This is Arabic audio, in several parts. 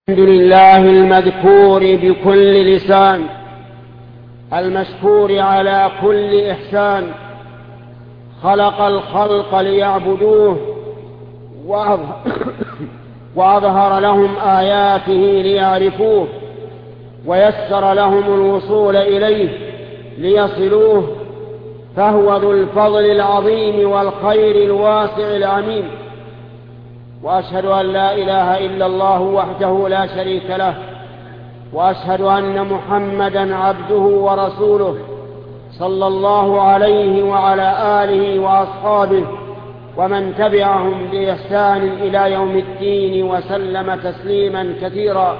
الحمد لله المذكور بكل لسان، المشكور على كل إحسان. خلق الخلق ليعبدوه وأظهر لهم آياته ليعرفوه، ويسر لهم الوصول إليه ليصلوه، فهو ذو الفضل العظيم والخير الواسع العميم. وأشهد أن لا إله إلا الله وحده لا شريك له، وأشهد أن محمدًا عبده ورسوله صلى الله عليه وعلى آله وأصحابه ومن تبعهم بإحسان إلى يوم الدين وسلم تسليمًا كثيرا.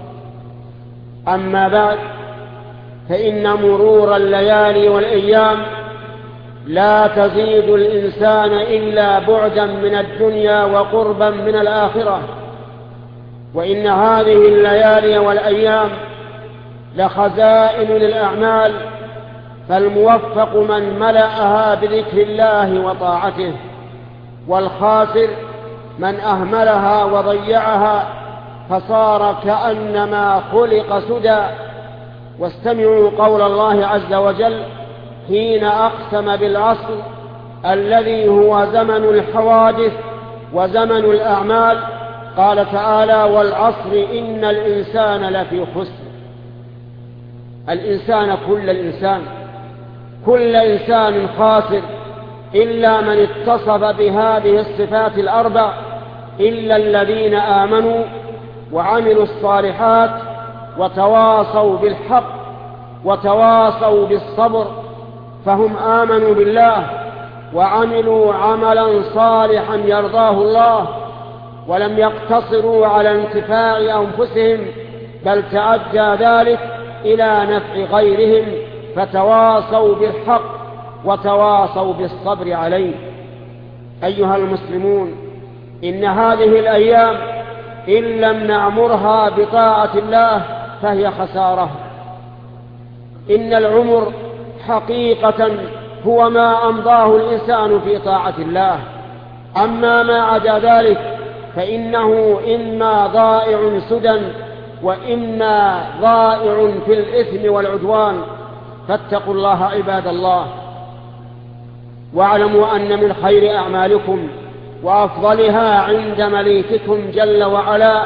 أما بعد، فإن مرور الليالي والأيام لا تزيد الإنسان إلا بعدا من الدنيا وقربا من الآخرة، وإن هذه الليالي والأيام لخزائن للأعمال، فالموفق من ملأها بذكر الله وطاعته، والخاسر من أهملها وضيعها فصار كأنما خلق سدى. واستمعوا قول الله عز وجل حين أقسم بالعصر الذي هو زمن الحوادث وزمن الأعمال. قال تعالى: والعصر إن الإنسان لفي خسر. الإنسان كل إنسان خاسر إلا من اتصف بهذه الصفات الأربع، إلا الذين آمنوا وعملوا الصالحات وتواصوا بالحق وتواصوا بالصبر، فهم آمنوا بالله وعملوا عملا صالحا يرضاه الله، ولم يقتصروا على انتفاع أنفسهم، بل تعدى ذلك إلى نفع غيرهم، فتواصوا بالحق وتواصوا بالصبر عليه. أيها المسلمون، إن هذه الأيام إن لم نعمرها بطاعة الله فهي خسارة. إن العمر حقيقة هو ما أمضاه الإنسان في طاعة الله، أما ما عدا ذلك فإنه إما ضائع سدى وإما ضائع في الإثم والعدوان. فاتقوا الله عباد الله، واعلموا أن من خير أعمالكم وأفضلها عند مليككم جل وعلا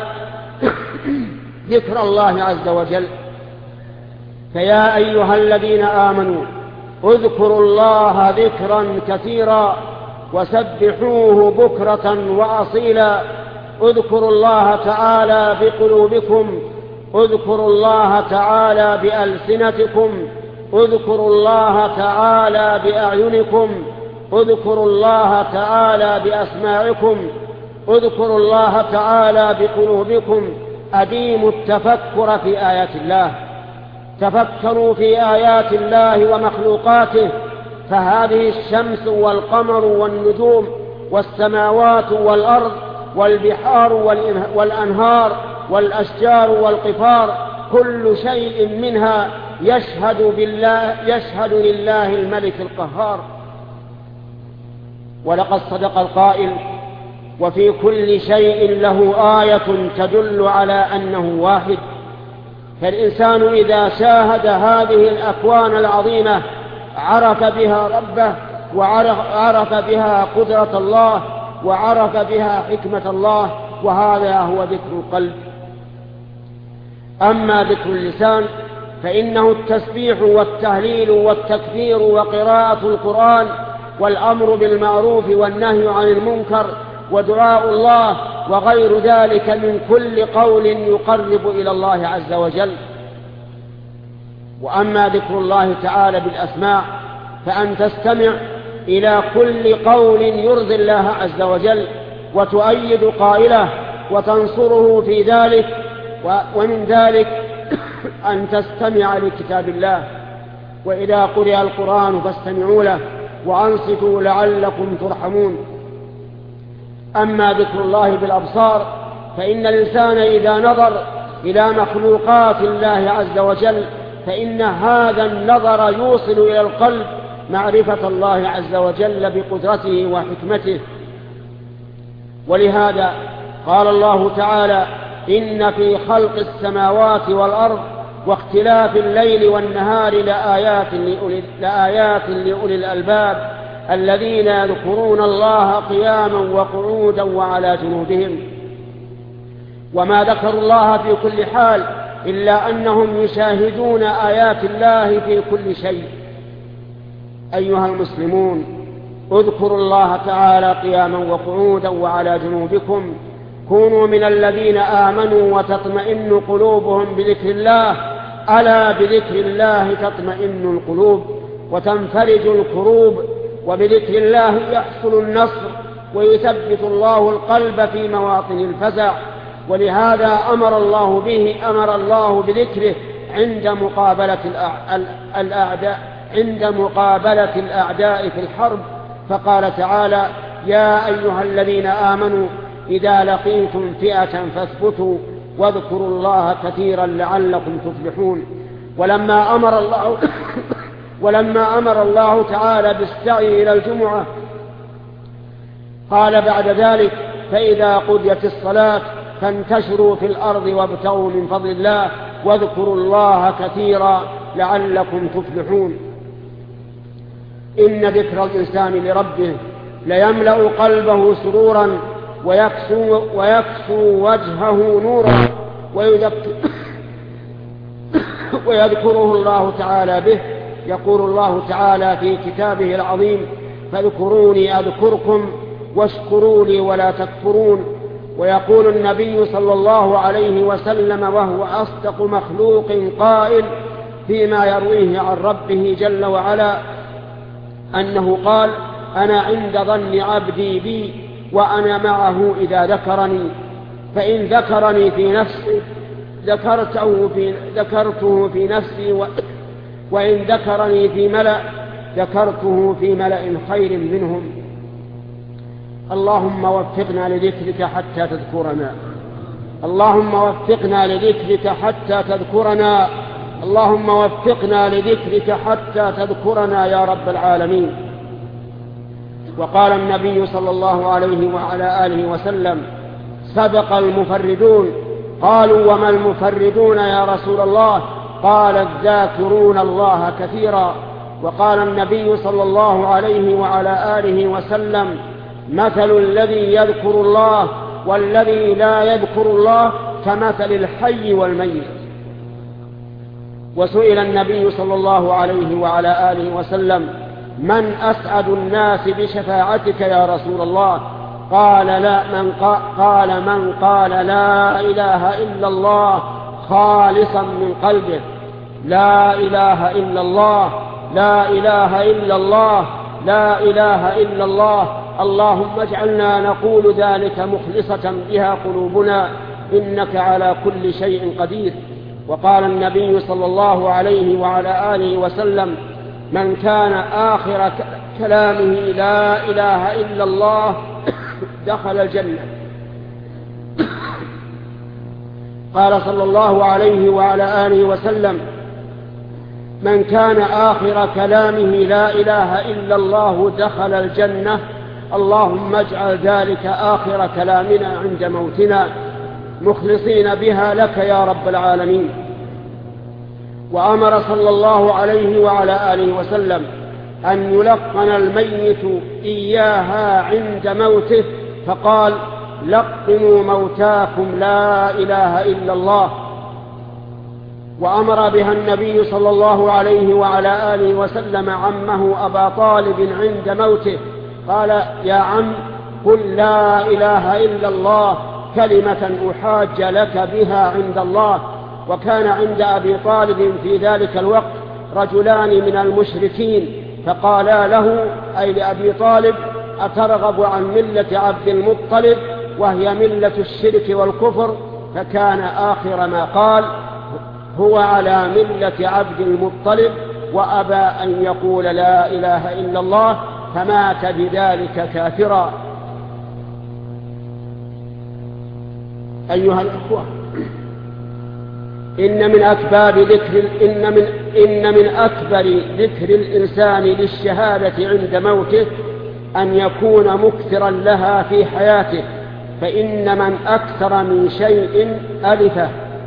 ذكر الله عز وجل. فيا أيها الذين آمنوا اذكروا الله ذكرا كثيرا وسبحوه بكرة وأصيلا. اذكروا الله تعالى بقلوبكم، اذكروا الله تعالى بألسنتكم، اذكروا الله تعالى بأعينكم، اذكروا الله تعالى بأسماعكم، اذكروا الله تعالى بقلوبكم. أديموا التفكر في آيات الله، تفكروا في آيات الله ومخلوقاته، فهذه الشمس والقمر والنجوم والسماوات والأرض والبحار والأنهار والأشجار والقفار، كل شيء منها يشهد لله الملك القهار. ولقد صدق القائل: وفي كل شيء له آية تدل على أنه واحد. فالإنسان إذا شاهد هذه الأكوان العظيمة عرف بها ربه، وعرف بها قدرة الله، وعرف بها حكمة الله، وهذا هو ذكر القلب. أما ذكر اللسان فإنه التسبيح والتهليل والتكبير وقراءة القرآن والأمر بالمعروف والنهي عن المنكر ودعاء الله وغير ذلك من كل قول يقرب إلى الله عز وجل. وأما ذكر الله تعالى بالأسماء فأن تستمع إلى كل قول يرضي الله عز وجل وتؤيد قائله وتنصره في ذلك. ومن ذلك أن تستمع لكتاب الله، وإذا قرئ القرآن فاستمعوا له وأنصتوا لعلكم ترحمون. أما ذكر الله بالأبصار فإن الإنسان إذا نظر إلى مخلوقات الله عز وجل فإن هذا النظر يوصل إلى القلب معرفة الله عز وجل بقدرته وحكمته. ولهذا قال الله تعالى إن في خلق السماوات والأرض واختلاف الليل والنهار لآيات لأولي الألباب الذين يذكرون الله قياما وقعودا وعلى جنوبهم. وما ذكروا الله في كل حال إلا أنهم يشاهدون آيات الله في كل شيء. أيها المسلمون، اذكروا الله تعالى قياما وقعودا وعلى جنوبكم، كونوا من الذين آمنوا وتطمئن قلوبهم بذكر الله، ألا بذكر الله تطمئن القلوب وتنفرج الكروب، وبذكر الله يحصل النصر ويثبت الله القلب في مواطن الفزع. ولهذا أمر الله بذكره عند مقابلة الأعداء في الحرب، فقال تعالى: يا أيها الذين آمنوا إذا لقيتم فئة فاثبتوا واذكروا الله كثيرا لعلكم تفلحون. ولما أمر الله تعالى بالسعي إلى الجمعة قال بعد ذلك: فإذا قضيت الصلاة فانتشروا في الأرض وابتغوا من فضل الله واذكروا الله كثيرا لعلكم تفلحون. إن ذكر الإنسان لربه ليملأ قلبه سرورا ويكسو وجهه نورا ويذكره الله تعالى به. يقول الله تعالى في كتابه العظيم: فاذكروني أذكركم واشكروا لي ولا تكفرون. ويقول النبي صلى الله عليه وسلم وهو أصدق مخلوق قائل فيما يرويه عن ربه جل وعلا أنه قال: أنا عند ظن عبدي بي وأنا معه إذا ذكرني، فإن ذكرني في نفسي ذكرته في نفسي، وإن ذكرني في ملأ ذكرته في ملأ خير منهم. اللهم وفقنا لذكرك حتى تذكرنا، اللهم وفقنا لذكرك حتى تذكرنا، اللهم وفقنا لذكرك حتى تذكرنا يا رب العالمين. وقال النبي صلى الله عليه وعلى آله وسلم: سبق المفردون. قالوا: وما المفردون يا رسول الله؟ قال: الذاكرون الله كثيرا. وقال النبي صلى الله عليه وعلى آله وسلم: مثل الذي يذكر الله والذي لا يذكر الله كمثل الحي والميت. وسئل النبي صلى الله عليه وعلى آله وسلم: من أسعد الناس بشفاعتك يا رسول الله؟ قال: من قال لا إله إلا الله خالصا من قلبه. لا إله إلا الله، لا إله إلا الله، لا إله إلا الله. اللهم اجعلنا نقول ذلك مخلصة بها قلوبنا، إنك على كل شيء قدير. وقال النبي صلى الله عليه وعلى آله وسلم: من كان آخر كلامه لا إله إلا الله دخل الجنة. قال صلى الله عليه وعلى آله وسلم: من كان آخر كلامه لا إله إلا الله دخل الجنة. اللهم اجعل ذلك آخر كلامنا عند موتنا مخلصين بها لك يا رب العالمين. وأمر صلى الله عليه وعلى آله وسلم أن يلقن الميت إياها عند موته، فقال: لقنوا موتاكم لا إله إلا الله. وأمر بها النبي صلى الله عليه وعلى آله وسلم عمه أبا طالب عند موته، قال: يا عم، قل لا إله إلا الله كلمة أحاج لك بها عند الله. وكان عند أبي طالب في ذلك الوقت رجلان من المشركين، فقالا له أي لأبي طالب: أترغب عن ملة عبد المطلب وهي ملة الشرك والكفر؟ فكان آخر ما قال: هو على ملة عبد المطلب، وأبى أن يقول لا إله إلا الله، فمات بذلك كافرا. أيها الأخوة، إن من أكبر ذكر الإنسان للشهادة عند موته أن يكون مكثرا لها في حياته، فإن من أكثر من شيء ألفه.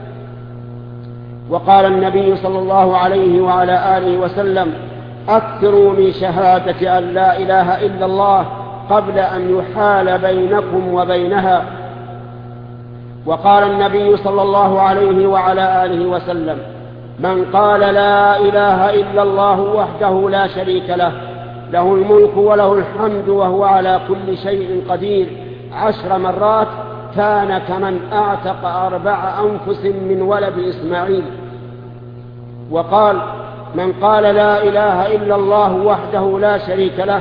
وقال النبي صلى الله عليه وعلى آله وسلم: أكثروا من شهادة أن لا إله إلا الله قبل أن يحال بينكم وبينها. وقال النبي صلى الله عليه وعلى آله وسلم: من قال لا إله إلا الله وحده لا شريك له، له الملك وله الحمد وهو على كل شيء قدير 10 مرات، كان كمن أعتق 4 أنفس من ولد إسماعيل. وقال: من قال لا إله إلا الله وحده لا شريك له،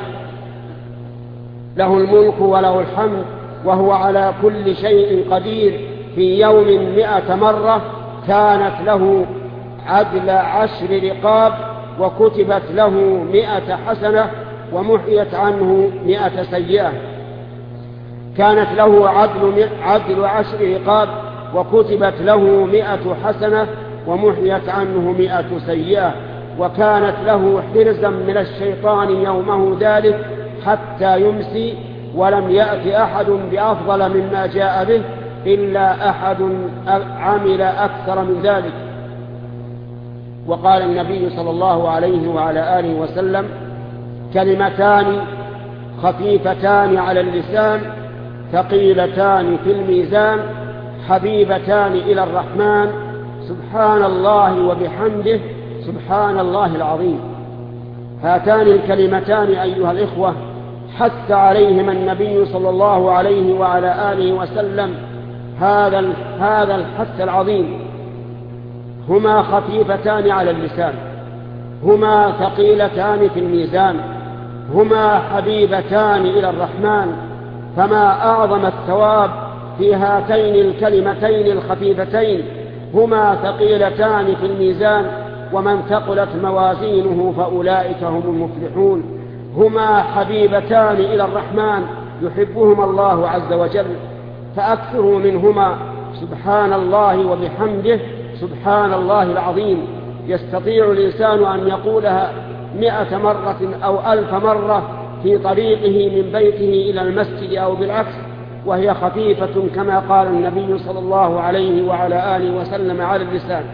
له الملك وله الحمد وهو على كل شيء قدير، في يوم 100 مرة، كانت له عدل 10 رقاب، وكتبت له 100 حسنة، ومحيت عنه 100 سيئة. كانت له عدل 10 رقاب، وكتبت له 100 حسنة، ومحيت عنه 100 سيئة. وكانت له حرزا من الشيطان يومه ذلك حتى يمسي، ولم يأت أحد بأفضل مما جاء به إلا أحد عمل أكثر من ذلك. وقال النبي صلى الله عليه وعلى آله وسلم: كلمتان خفيفتان على اللسان ثقيلتان في الميزان حبيبتان إلى الرحمن، سبحان الله وبحمده سبحان الله العظيم. هاتان الكلمتان أيها الإخوة حث عليهما النبي صلى الله عليه وعلى آله وسلم هذا الحث العظيم. هما خفيفتان على اللسان، هما ثقيلتان في الميزان، هما حبيبتان إلى الرحمن، فما أعظم الثواب في هاتين الكلمتين الخفيفتين. هما ثقيلتان في الميزان، ومن ثقلت موازينه فأولئك هم المفلحون. هما حبيبتان إلى الرحمن، يحبهما الله عز وجل، فأكثروا منهما سبحان الله وبحمده سبحان الله العظيم. يستطيع الإنسان أن يقولها 100 مرة أو 1000 مرة في طريقه من بيته إلى المسجد أو بالعكس، وهي خفيفة كما قال النبي صلى الله عليه وعلى آله وسلم على اللسان.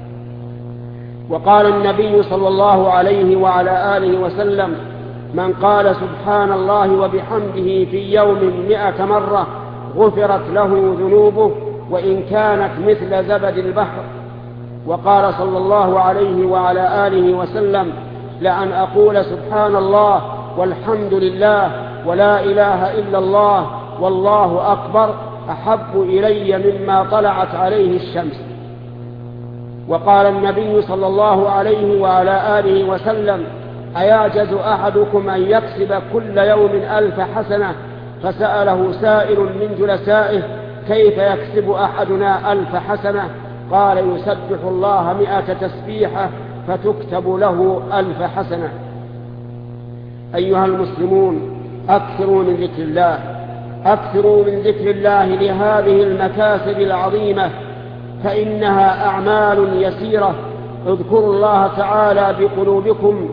وقال النبي صلى الله عليه وعلى آله وسلم: من قال سبحان الله وبحمده في يوم 100 مرة غفرت له ذنوبه وإن كانت مثل زبد البحر. وقال صلى الله عليه وعلى آله وسلم: لأن أقول سبحان الله والحمد لله ولا إله إلا الله والله أكبر أحب إلي مما طلعت عليه الشمس. وقال النبي صلى الله عليه وعلى آله وسلم: أيعجز أحدكم أن يكسب كل يوم 1000 حسنة؟ فسأله سائل من جلسائه: كيف يكسب أحدنا 1000 حسنة؟ قال: يسبح الله 100 تسبيحة فتكتب له 1000 حسنة. أيها المسلمون، أكثروا من ذكر الله، أكثروا من ذكر الله لهذه المكاسب العظيمة، فإنها أعمال يسيرة. اذكروا الله تعالى بقلوبكم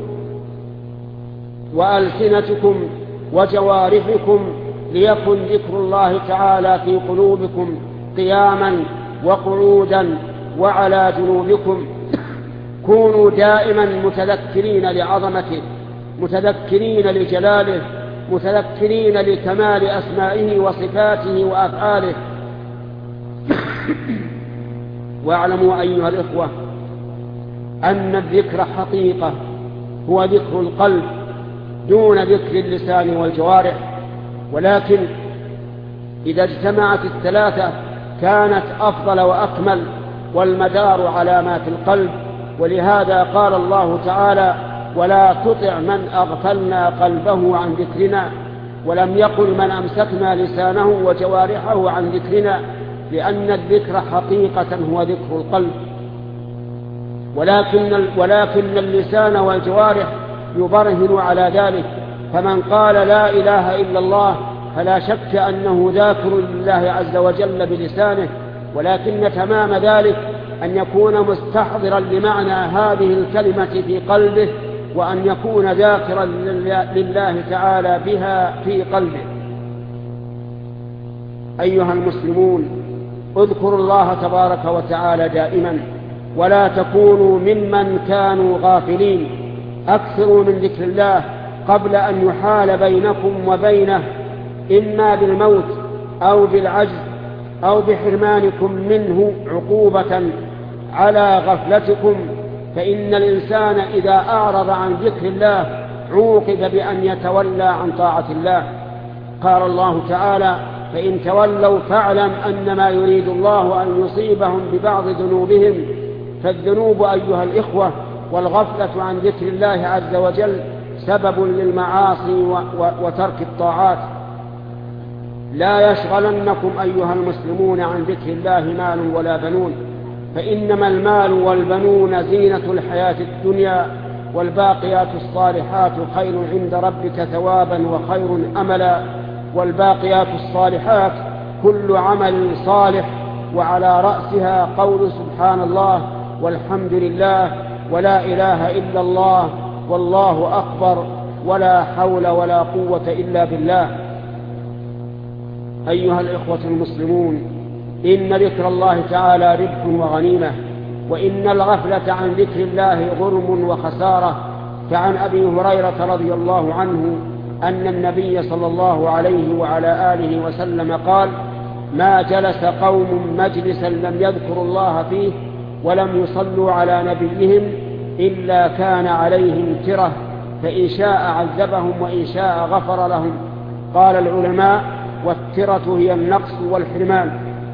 وألسنتكم وجوارحكم، ليكن ذكر الله تعالى في قلوبكم قياما وقعودا وعلى جنوبكم. كونوا دائما متذكرين لعظمته، متذكرين لجلاله، متذكرين لكمال أسمائه وصفاته وأفعاله. واعلموا أيها الإخوة أن الذكر حقيقة هو ذكر القلب دون ذكر اللسان والجوارح، ولكن إذا اجتمعت الثلاثة كانت أفضل وأكمل، والمدار على ما في القلب. ولهذا قال الله تعالى: ولا تطع من أغفلنا قلبه عن ذكرنا، ولم يقل من أمسكنا لسانه وجوارحه عن ذكرنا، لأن الذكر حقيقة هو ذكر القلب، ولكن اللسان والجوارح يبرهن على ذلك. فمن قال لا إله إلا الله فلا شك أنه ذاكر لله عز وجل بلسانه، ولكن تمام ذلك أن يكون مستحضرا لمعنى هذه الكلمة في قلبه، وأن يكون ذاكرا لله تعالى بها في قلبه. أيها المسلمون، اذكروا الله تبارك وتعالى دائما، ولا تكونوا ممن كانوا غافلين. أكثروا من ذكر الله قبل أن يحال بينكم وبينه إما بالموت أو بالعجز أو بحرمانكم منه عقوبة على غفلتكم، فإن الإنسان إذا أعرض عن ذكر الله عوقب بأن يتولى عن طاعة الله. قال الله تعالى: فإن تولوا فاعلم أنما يريد الله أن يصيبهم ببعض ذنوبهم. فالذنوب أيها الإخوة والغفلة عن ذكر الله عز وجل سبب للمعاصي وترك الطاعات. لا يشغلنكم أيها المسلمون عن ذكر الله مال ولا بنون، فإنما المال والبنون زينة الحياة الدنيا، والباقيات الصالحات خير عند ربك ثوابا وخير أملا. والباقيات الصالحات كل عمل صالح، وعلى رأسها قول سبحان الله والحمد لله ولا إله إلا الله والله أكبر ولا حول ولا قوة إلا بالله. أيها الإخوة المسلمون، إن ذكر الله تعالى ربح وغنيمة، وإن الغفلة عن ذكر الله غرم وخسارة. فعن أبي هريرة رضي الله عنه أن النبي صلى الله عليه وعلى آله وسلم قال: ما جلس قوم مجلسا لم يذكروا الله فيه ولم يصلوا على نبيهم إلا كان عليهم ترة، فإن شاء عذبهم وإن شاء غفر لهم. قال العلماء: والترة هي النقص والحرمان.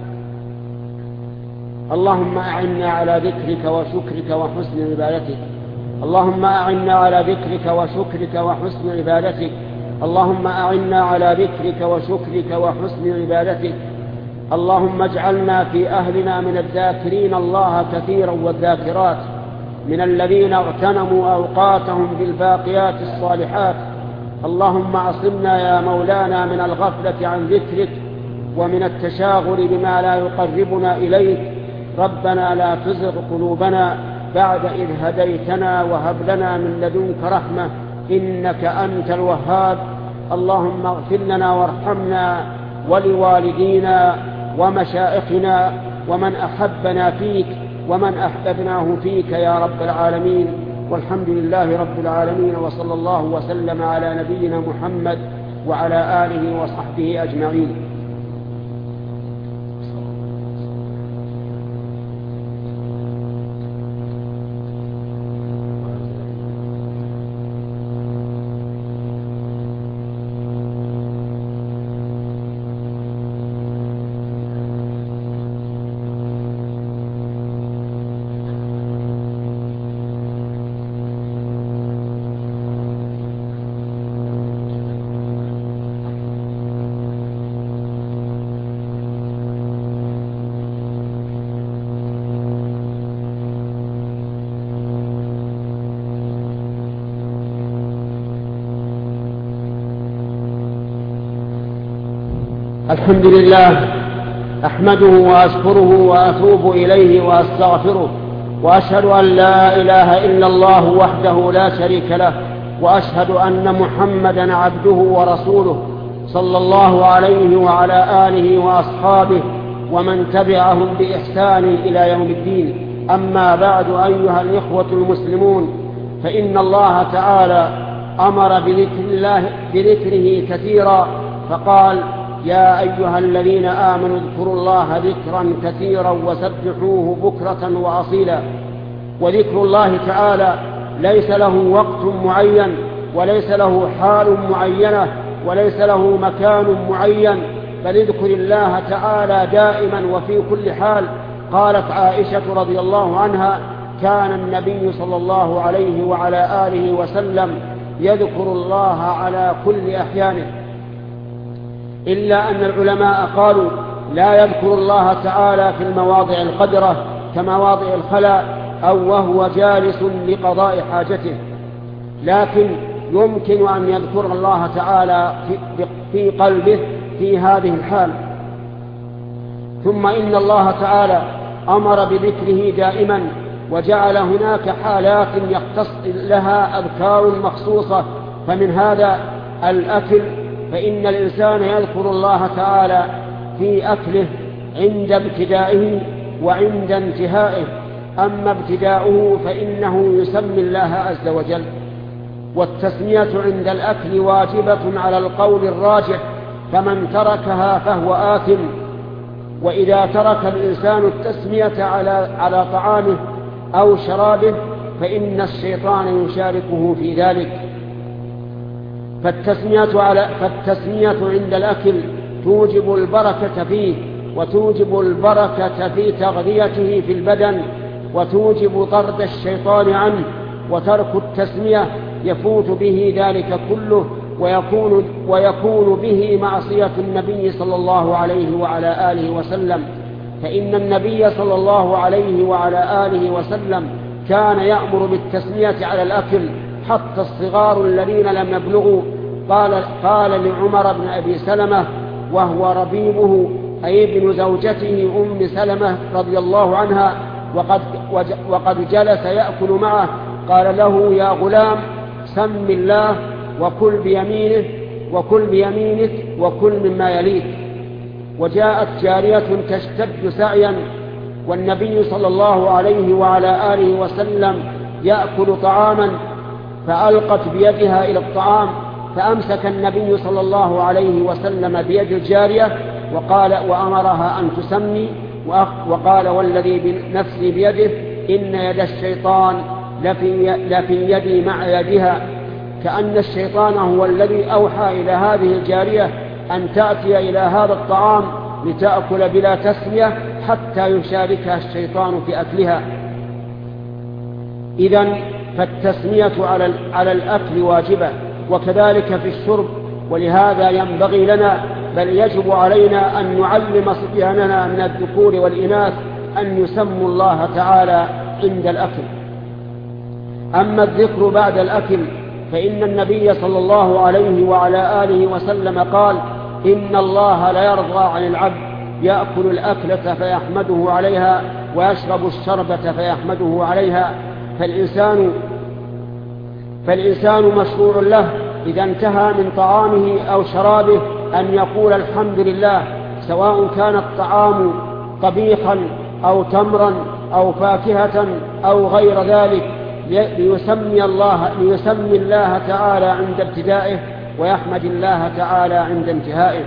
اللهم أعنا على ذكرك وشكرك وحسن عبادتك. اللهم أعنا على ذكرك وشكرك وحسن عبادتك. اللهم أعنا على ذكرك وشكرك وحسن عبادتك. اللهم اجعلنا في أهلنا من الذاكرين الله كثيرا والذاكرات، من الذين اغتنموا أوقاتهم بالباقيات الصالحات. اللهم اعصمنا يا مولانا من الغفلة عن ذكرك ومن التشاغل بما لا يقربنا إليك. ربنا لا تزغ قلوبنا بعد إذ هديتنا وهب لنا من لدنك رحمة إنك أنت الوهاب. اللهم اغفر لنا وارحمنا ولوالدينا ومشائخنا ومن أحبنا فيك ومن أحببناه فيك يا رب العالمين. والحمد لله رب العالمين، وصلى الله وسلم على نبينا محمد وعلى آله وصحبه أجمعين. الحمد لله، أحمده وأشكره وأتوب إليه وأستغفره، وأشهد أن لا إله إلا الله وحده لا شريك له، وأشهد أن محمدا عبده ورسوله صلى الله عليه وعلى آله وأصحابه ومن تبعهم بإحسان إلى يوم الدين. أما بعد، أيها الإخوة المسلمون، فإن الله تعالى أمر بذكره كثيرا، فقال: يا أيها الذين آمنوا اذكروا الله ذكرا كثيرا وسبحوه بكرة وأصيلا. وذكر الله تعالى ليس له وقت معين، وليس له حال معينة، وليس له مكان معين، بل اذكر الله تعالى دائما وفي كل حال. قالت عائشة رضي الله عنها: كان النبي صلى الله عليه وعلى آله وسلم يذكر الله على كل أحيانه، إلا أن العلماء قالوا: لا يذكر الله تعالى في المواضع القدرة كمواضع الخلاء أو وهو جالس لقضاء حاجته، لكن يمكن أن يذكر الله تعالى في قلبه في هذه الحال. ثم إن الله تعالى أمر بذكره دائما، وجعل هناك حالات يختص لها أذكار مخصوصة، فمن هذا الأكل، فإن الإنسان يذكر الله تعالى في أكله عند ابتدائه وعند انتهائه. أما ابتداؤه فإنه يسمي الله عز وجل. والتسمية عند الأكل واجبة على القول الراجح، فمن تركها فهو آثم. وإذا ترك الإنسان التسمية على طعامه أو شرابه فإن الشيطان يشاركه في ذلك. فالتسمية عند الأكل توجب البركة فيه، وتوجب البركة في تغذيته في البدن، وتوجب طرد الشيطان عنه. وترك التسمية يفوت به ذلك كله، ويكون به معصية النبي صلى الله عليه وعلى آله وسلم. فإن النبي صلى الله عليه وعلى آله وسلم كان يأمر بالتسمية على الأكل حتى الصغار الذين لم يبلغوا. قال لعمر بن أبي سلمة وهو ربيبه أي ابن زوجته أم سلمة رضي الله عنها وقد جلس يأكل معه، قال له: يا غلام، سم الله وكل بيمينك وكل مما يليك. وجاءت جارية تشتد سعيا والنبي صلى الله عليه وعلى آله وسلم يأكل طعاما، فألقت بيدها إلى الطعام، فأمسك النبي صلى الله عليه وسلم بيد الجارية وأمرها أن تسمي، وقال: والذي بنفسي بيده إن يد الشيطان لفي يدي مع يدها. كأن الشيطان هو الذي أوحى إلى هذه الجارية أن تأتي إلى هذا الطعام لتأكل بلا تسمية حتى يشاركها الشيطان في أكلها. إذن فالتسمية على الأكل واجبة، وكذلك في الشرب. ولهذا ينبغي لنا بل يجب علينا أن نعلم صبياننا من الذكور والإناث أن يسموا الله تعالى عند الأكل. أما الذكر بعد الأكل فإن النبي صلى الله عليه وعلى آله وسلم قال: إن الله لا يرضى عن العبد يأكل الأكلة فيحمده عليها ويشرب الشربة فيحمده عليها. فالإنسان مشروع له إذا انتهى من طعامه أو شرابه أن يقول الحمد لله، سواء كان الطعام طبيخا أو تمرا أو فاكهة أو غير ذلك، ليسمي الله تعالى عند ابتدائه ويحمد الله تعالى عند انتهائه.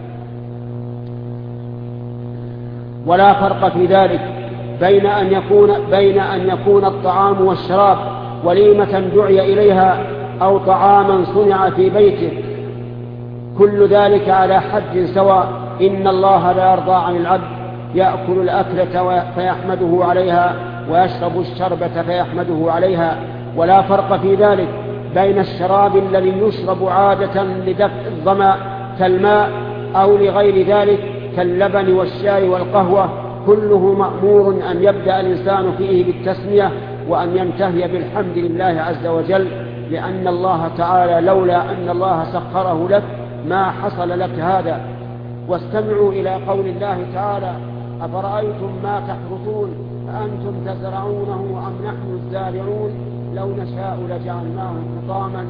ولا فرق في ذلك بين أن يكون الطعام والشراب وليمة دعي إليها أو طعاما صنع في بيته، كل ذلك على حد سواء. إن الله لا يرضى عن العبد يأكل الأكلة فيحمده عليها ويشرب الشربة فيحمده عليها. ولا فرق في ذلك بين الشراب الذي يشرب عادة لدفع الظمأ كالماء أو لغير ذلك كاللبن والشاي والقهوة، كله مأمور أن يبدأ الإنسان فيه بالتسمية وأن ينتهي بالحمد لله عز وجل، لأن الله تعالى لولا أن الله سخره لك ما حصل لك هذا. واستمعوا إلى قول الله تعالى: أفرأيتم ما تحرثون أأنتم تزرعونه أم نحن الزارعون لو نشاء لجعلناه حطاما.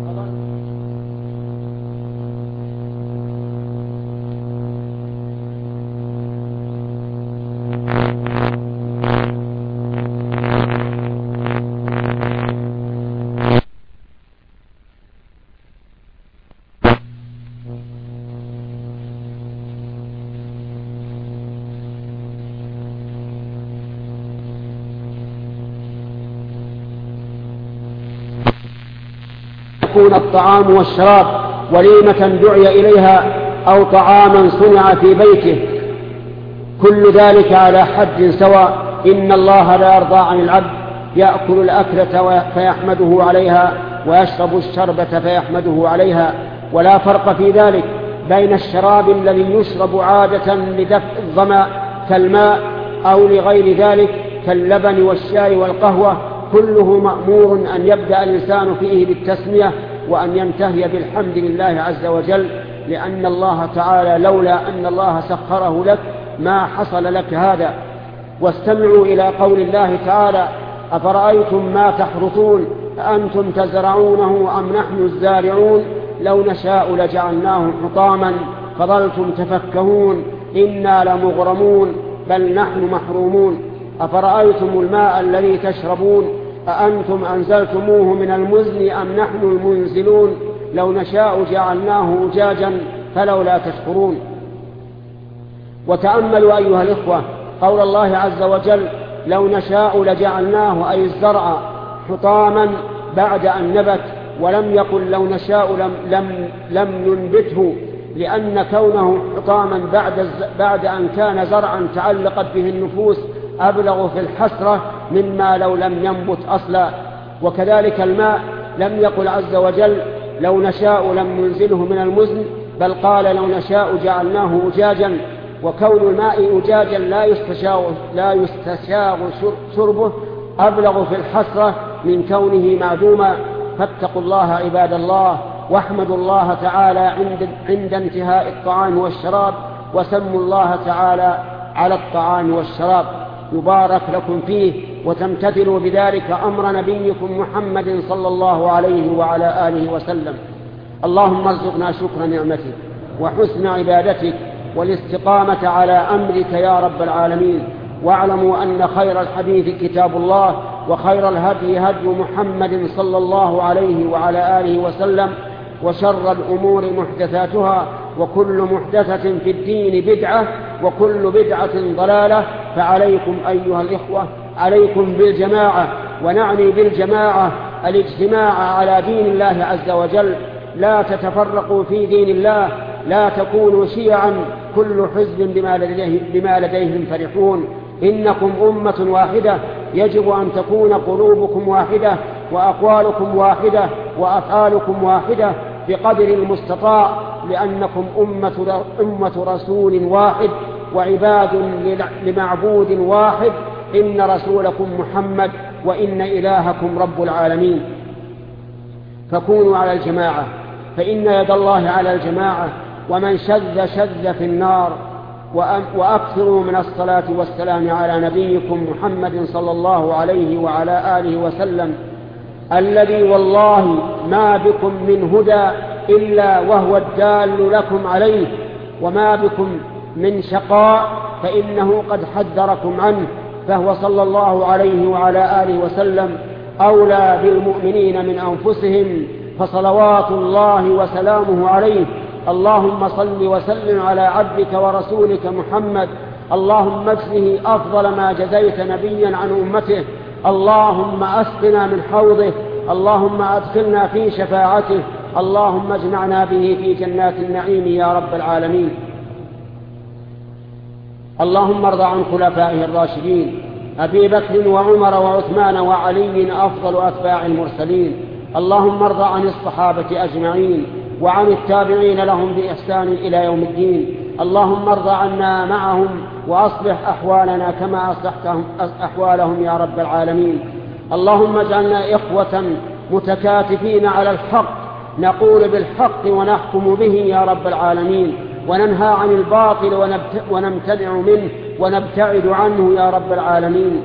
يكون الطعام والشراب وليمة دعي إليها أو طعاما صنع في بيته، كل ذلك على حد سواء. إن الله لا يرضى عن العبد يأكل الأكلة فيحمده عليها ويشرب الشربة فيحمده عليها. ولا فرق في ذلك بين الشراب الذي يشرب عادة لدفع الظمأ كالماء أو لغير ذلك كاللبن والشاي والقهوة، كله مأمور أن يبدأ الإنسان فيه بالتسمية وأن ينتهي بالحمد لله عز وجل، لأن الله تعالى لولا أن الله سخره لك ما حصل لك هذا. واستمعوا إلى قول الله تعالى: أفرأيتم ما تحرثون أأنتم تزرعونه أم نحن الزارعون لو نشاء لجعلناه حطاما فظلتم تفكهون إنا لمغرمون بل نحن محرومون. أفرأيتم الماء الذي تشربون أأنتم أنزلتموه من المزن أم نحن المنزلون لو نشاء جعلناه أجاجا فلولا تشكرون. وتأملوا أيها الإخوة قول الله عز وجل لو نشاء لجعلناه أي الزرع حطاما بعد أن نبت، ولم يقل لو نشاء لم ننبته، لأن كونه حطاما بعد أن كان زرعا تعلقت به النفوس أبلغ في الحسرة مما لو لم ينبت أصلا. وكذلك الماء لم يقل عز وجل لو نشاء لم ننزله من المزن، بل قال لو نشاء جعلناه أجاجا. وكون الماء أجاجا لا يستشاغ شربه أبلغ في الحسرة من كونه معدوما. فاتقوا الله عباد الله، واحمدوا الله تعالى عند انتهاء الطعام والشراب، وسموا الله تعالى على الطعام والشراب يبارك لكم فيه، وتمتثلوا بذلك أمر نبيكم محمد صلى الله عليه وعلى آله وسلم. اللهم ارزقنا شكر نعمتك وحسن عبادتك والاستقامة على أمرك يا رب العالمين. واعلموا أن خير الحديث كتاب الله، وخير الهدي هدي محمد صلى الله عليه وعلى آله وسلم، وشر الأمور محدثاتها، وكل محدثة في الدين بدعة، وكل بدعة ضلالة. فعليكم أيها الإخوة عليكم بالجماعة، ونعني بالجماعة الاجتماع على دين الله عز وجل. لا تتفرقوا في دين الله، لا تكونوا شيعا كل حزب بما لديهم فرحون. إنكم أمة واحدة، يجب أن تكون قلوبكم واحدة، وأقوالكم واحدة، وأفعالكم واحدة بقدر المستطاع، لأنكم أمة رسول واحد وعباد لمعبود واحد. إن رسولكم محمد، وإن إلهكم رب العالمين. فكونوا على الجماعة، فإن يد الله على الجماعة، ومن شذ في النار. وأكثروا من الصلاة والسلام على نبيكم محمد صلى الله عليه وعلى آله وسلم، الذي والله ما بكم من هدى إلا وهو الدال لكم عليه، وما بكم من شقاء فإنه قد حذركم عنه. فهو صلى الله عليه وعلى آله وسلم أولى بالمؤمنين من أنفسهم، فصلوات الله وسلامه عليه. اللهم صل وسلم على عبدك ورسولك محمد، اللهم اجزه أفضل ما جزيت نبيا عن أمته. اللهم أسقنا من حوضه، اللهم أدخلنا في شفاعته، اللهم اجمعنا به في جنات النعيم يا رب العالمين. اللهم ارض عن خلفائه الراشدين أبي بكر وعمر وعثمان وعلي أفضل أتباع المرسلين. اللهم ارض عن الصحابة أجمعين وعن التابعين لهم بإحسان إلى يوم الدين. اللهم ارض عنا معهم، وأصلح أحوالنا كما أصلحتهم أحوالهم يا رب العالمين. اللهم اجعلنا إخوة متكاتفين على الحق، نقول بالحق ونحكم به يا رب العالمين، وننهى عن الباطل ونمتنع منه ونبتعد عنه يا رب العالمين.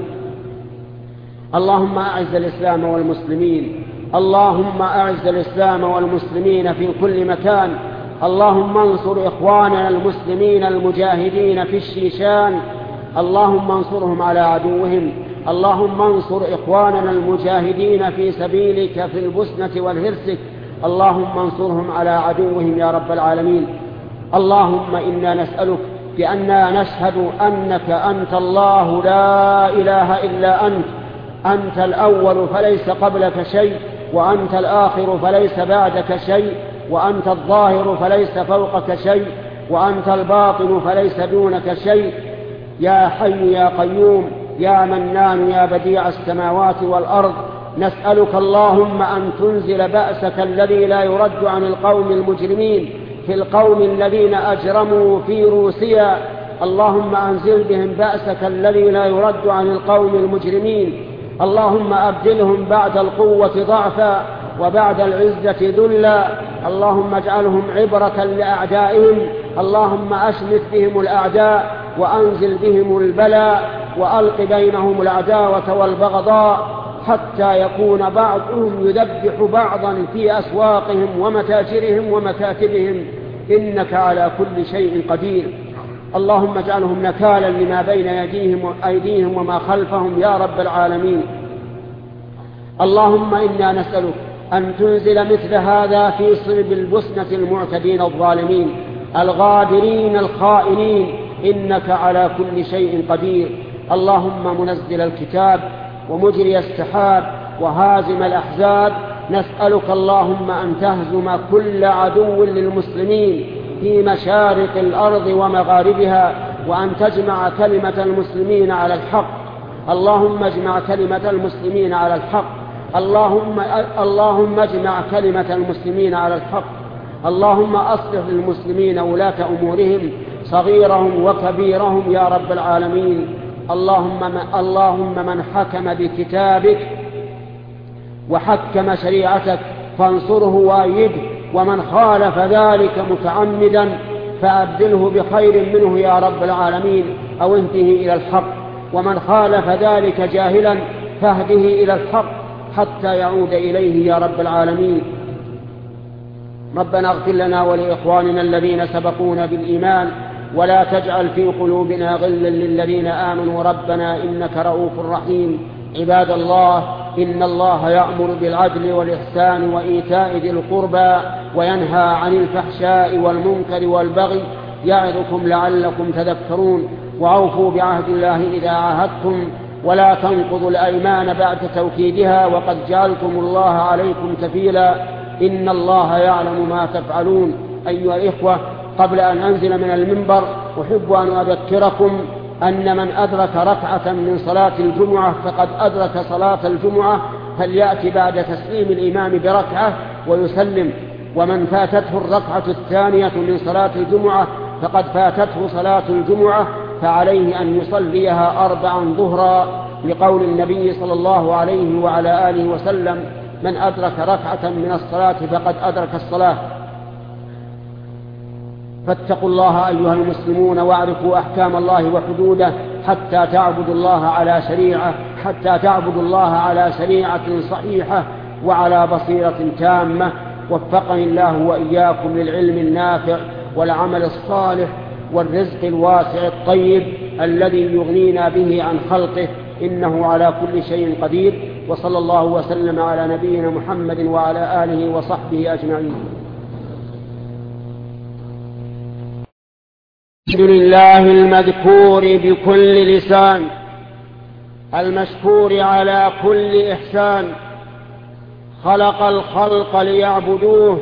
اللهم أعز الإسلام والمسلمين، اللهم أعز الإسلام والمسلمين في كل مكان. اللهم انصر إخواننا المسلمين المجاهدين في الشيشان، اللهم انصرهم على عدوهم. اللهم انصر إخواننا المجاهدين في سبيلك في البسنة والهرسك، اللهم انصرهم على عدوهم يا رب العالمين. اللهم إنا نسألك بأننا نشهد أنك أنت الله لا إله إلا أنت، أنت الأول فليس قبلك شيء، وأنت الآخر فليس بعدك شيء، وأنت الظاهر فليس فوقك شيء، وأنت الباطن فليس دونك شيء. يا حي يا قيوم يا منان يا بديع السماوات والأرض، نسألك اللهم أن تنزل بأسك الذي لا يرد عن القوم المجرمين في القوم الذين أجرموا في روسيا. اللهم أنزل بهم بأسك الذي لا يرد عن القوم المجرمين. اللهم أبدلهم بعد القوة ضعفا وبعد العزة ذلا. اللهم اجعلهم عبرة لأعدائهم. اللهم أشمت بهم الأعداء وأنزل بهم البلاء، وألق بينهم العداوة والبغضاء، حتى يكون بعضهم يذبح بعضا في أسواقهم ومتاجرهم ومكاتبهم، إنك على كل شيء قدير. اللهم اجعلهم نكالا لما بين أيديهم وما خلفهم يا رب العالمين. اللهم إنا نسألك أن تنزل مثل هذا في صلب البسنة المعتدين الظالمين الغادرين الخائنين، إنك على كل شيء قدير. اللهم منزل الكتاب ومجري السحاب وهازم الأحزاب، نسألك اللهم أن تهزم كل عدو للمسلمين في مشارق الأرض ومغاربها، وأن تجمع كلمة المسلمين على الحق. اللهم اجمع كلمة المسلمين على الحق. اللهم اجمع كلمة المسلمين على الحق. اللهم أصلح للمسلمين ولاة أمورهم صغيرهم وكبيرهم يا رب العالمين. اللهم من حكم بكتابك وحكم شريعتك فانصره وأيده، ومن خالف ذلك متعمدا فأبدله بخير منه يا رب العالمين أو انته إلى الحق، ومن خالف ذلك جاهلا فاهده إلى الحق حتى يعود إليه يا رب العالمين. ربنا اغفر لنا ولإخواننا الذين سبقونا بالإيمان، ولا تجعل في قلوبنا غلا للذين آمنوا ربنا إنك رؤوف رحيم. عباد الله، إن الله يأمر بالعدل والإحسان وإيتاء ذي القربى وينهى عن الفحشاء والمنكر والبغي يعظكم لعلكم تذكرون. وأوفوا بعهد الله إذا عاهدتم، ولا تنقضوا الأيمان بعد توكيدها وقد جعلتم الله عليكم كفيلا، إن الله يعلم ما تفعلون. أيها الإخوة، قبل أن أنزل من المنبر أحب أن أذكركم أن من أدرك ركعة من صلاة الجمعة فقد أدرك صلاة الجمعة، فليأتي بعد تسليم الإمام بركعة ويسلم. ومن فاتته الركعة الثانية من صلاة الجمعة فقد فاتته صلاة الجمعة، فعليه أن يصليها 4 ظهرا، لقول النبي صلى الله عليه وعلى آله وسلم: من أدرك ركعة من الصلاة فقد أدرك الصلاة. فاتقوا الله أيها المسلمون واعرفوا أحكام الله وحدوده حتى تعبدوا الله على شريعة صحيحة وعلى بصيرة تامة. وفقني الله وإياكم للعلم النافع والعمل الصالح والرزق الواسع الطيب الذي يغنينا به عن خلقه، إنه على كل شيء قدير. وصلى الله وسلم على نبينا محمد وعلى آله وصحبه أجمعين. الحمد لله المذكور بكل لسان، المشكور على كل إحسان، خلق الخلق ليعبدوه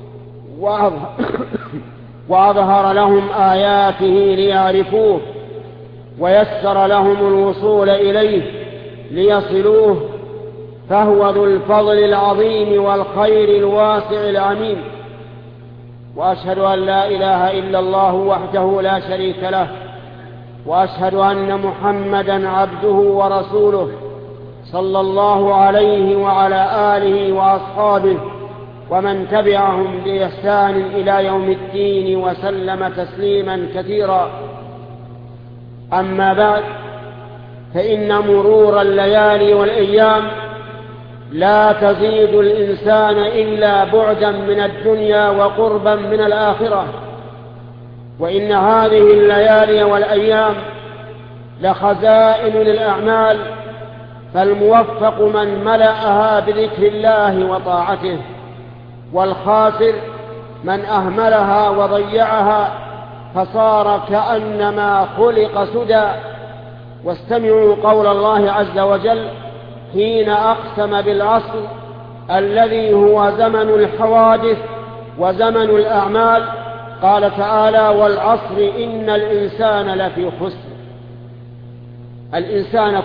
وأظهر لهم آياته ليعرفوه، ويسر لهم الوصول إليه ليصلوه، فهو ذو الفضل العظيم والخير الواسع العميم. وأشهد أن لا إله إلا الله وحده لا شريك له، وأشهد أن محمدًا عبده ورسوله صلى الله عليه وعلى آله وأصحابه ومن تبعهم بإحسان إلى يوم الدين وسلم تسليما كثيرا. أما بعد، فإن مرور الليالي والأيام لا تزيد الإنسان إلا بعدا من الدنيا وقربا من الآخرة، وإن هذه الليالي والأيام لخزائن للأعمال، فالموفق من ملأها بذكر الله وطاعته، والخاسر من أهملها وضيعها فصار كأنما خلق سدى. واستمعوا قول الله عز وجل حين أقسم بالعصر الذي هو زمن الحوادث وزمن الأعمال، قال تعالى: والعصر إن الإنسان لفي خسر. الإنسان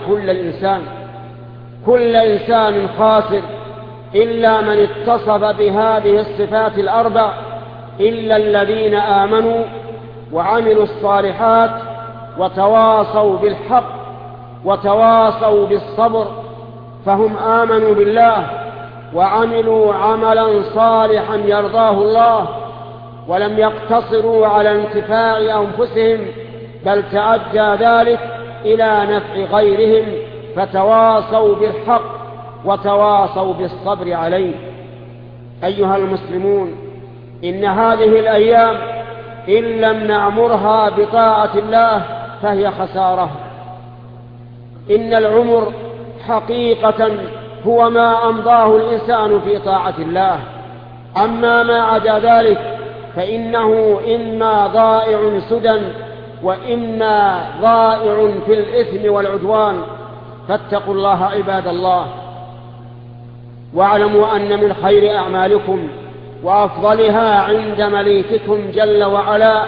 كل إنسان خاسر إلا من اتصف بهذه الصفات الأربع، إلا الذين آمنوا وعملوا الصالحات وتواصوا بالحق وتواصوا بالصبر، فهم آمنوا بالله وعملوا عملا صالحا يرضاه الله، ولم يقتصروا على انتفاع أنفسهم، بل تعدى ذلك إلى نفع غيرهم، فتواصوا بالحق وتواصوا بالصبر عليه. أيها المسلمون، إن هذه الأيام إن لم نعمرها بطاعة الله فهي خسارة. إن العمر حقيقة هو ما أمضاه الإنسان في طاعة الله، أما ما عدا ذلك فإنه إما ضائع سدى وإما ضائع في الإثم والعدوان. فاتقوا الله عباد الله، واعلموا أن من خير أعمالكم وأفضلها عند مليككم جل وعلا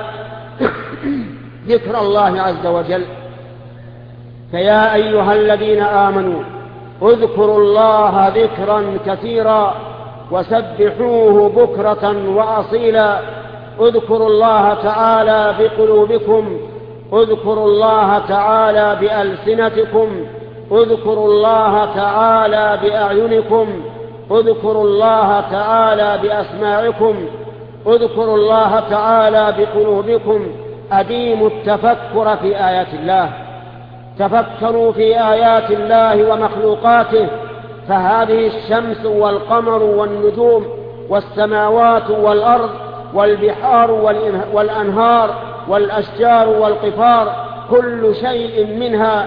ذكر الله عز وجل. فيا أيها الذين آمنوا اذكروا الله ذكرا كثيرا وسبحوه بكرة وأصيلا. اذكروا الله تعالى بقلوبكم، اذكروا الله تعالى بألسنتكم، اذكروا الله تعالى بأعينكم، اذكروا الله تعالى بأسماعكم، اذكروا الله تعالى بقلوبكم. أديموا التفكر في آيات الله، تفكروا في آيات الله ومخلوقاته، فهذه الشمس والقمر والنجوم والسماوات والأرض والبحار والأنهار والأشجار والقفار كل شيء منها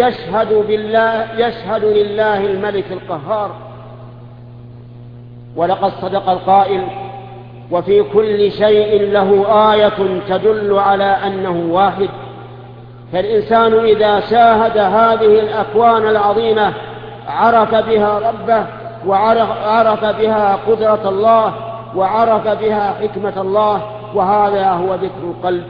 يشهد لله الملك القهار. ولقد صدق القائل: وفي كل شيء له آية تدل على أنه واحد. فالإنسان إذا شاهد هذه الأكوان العظيمة عرف بها ربه، وعرف بها قدرة الله، وعرف بها حكمة الله، وهذا هو ذكر القلب.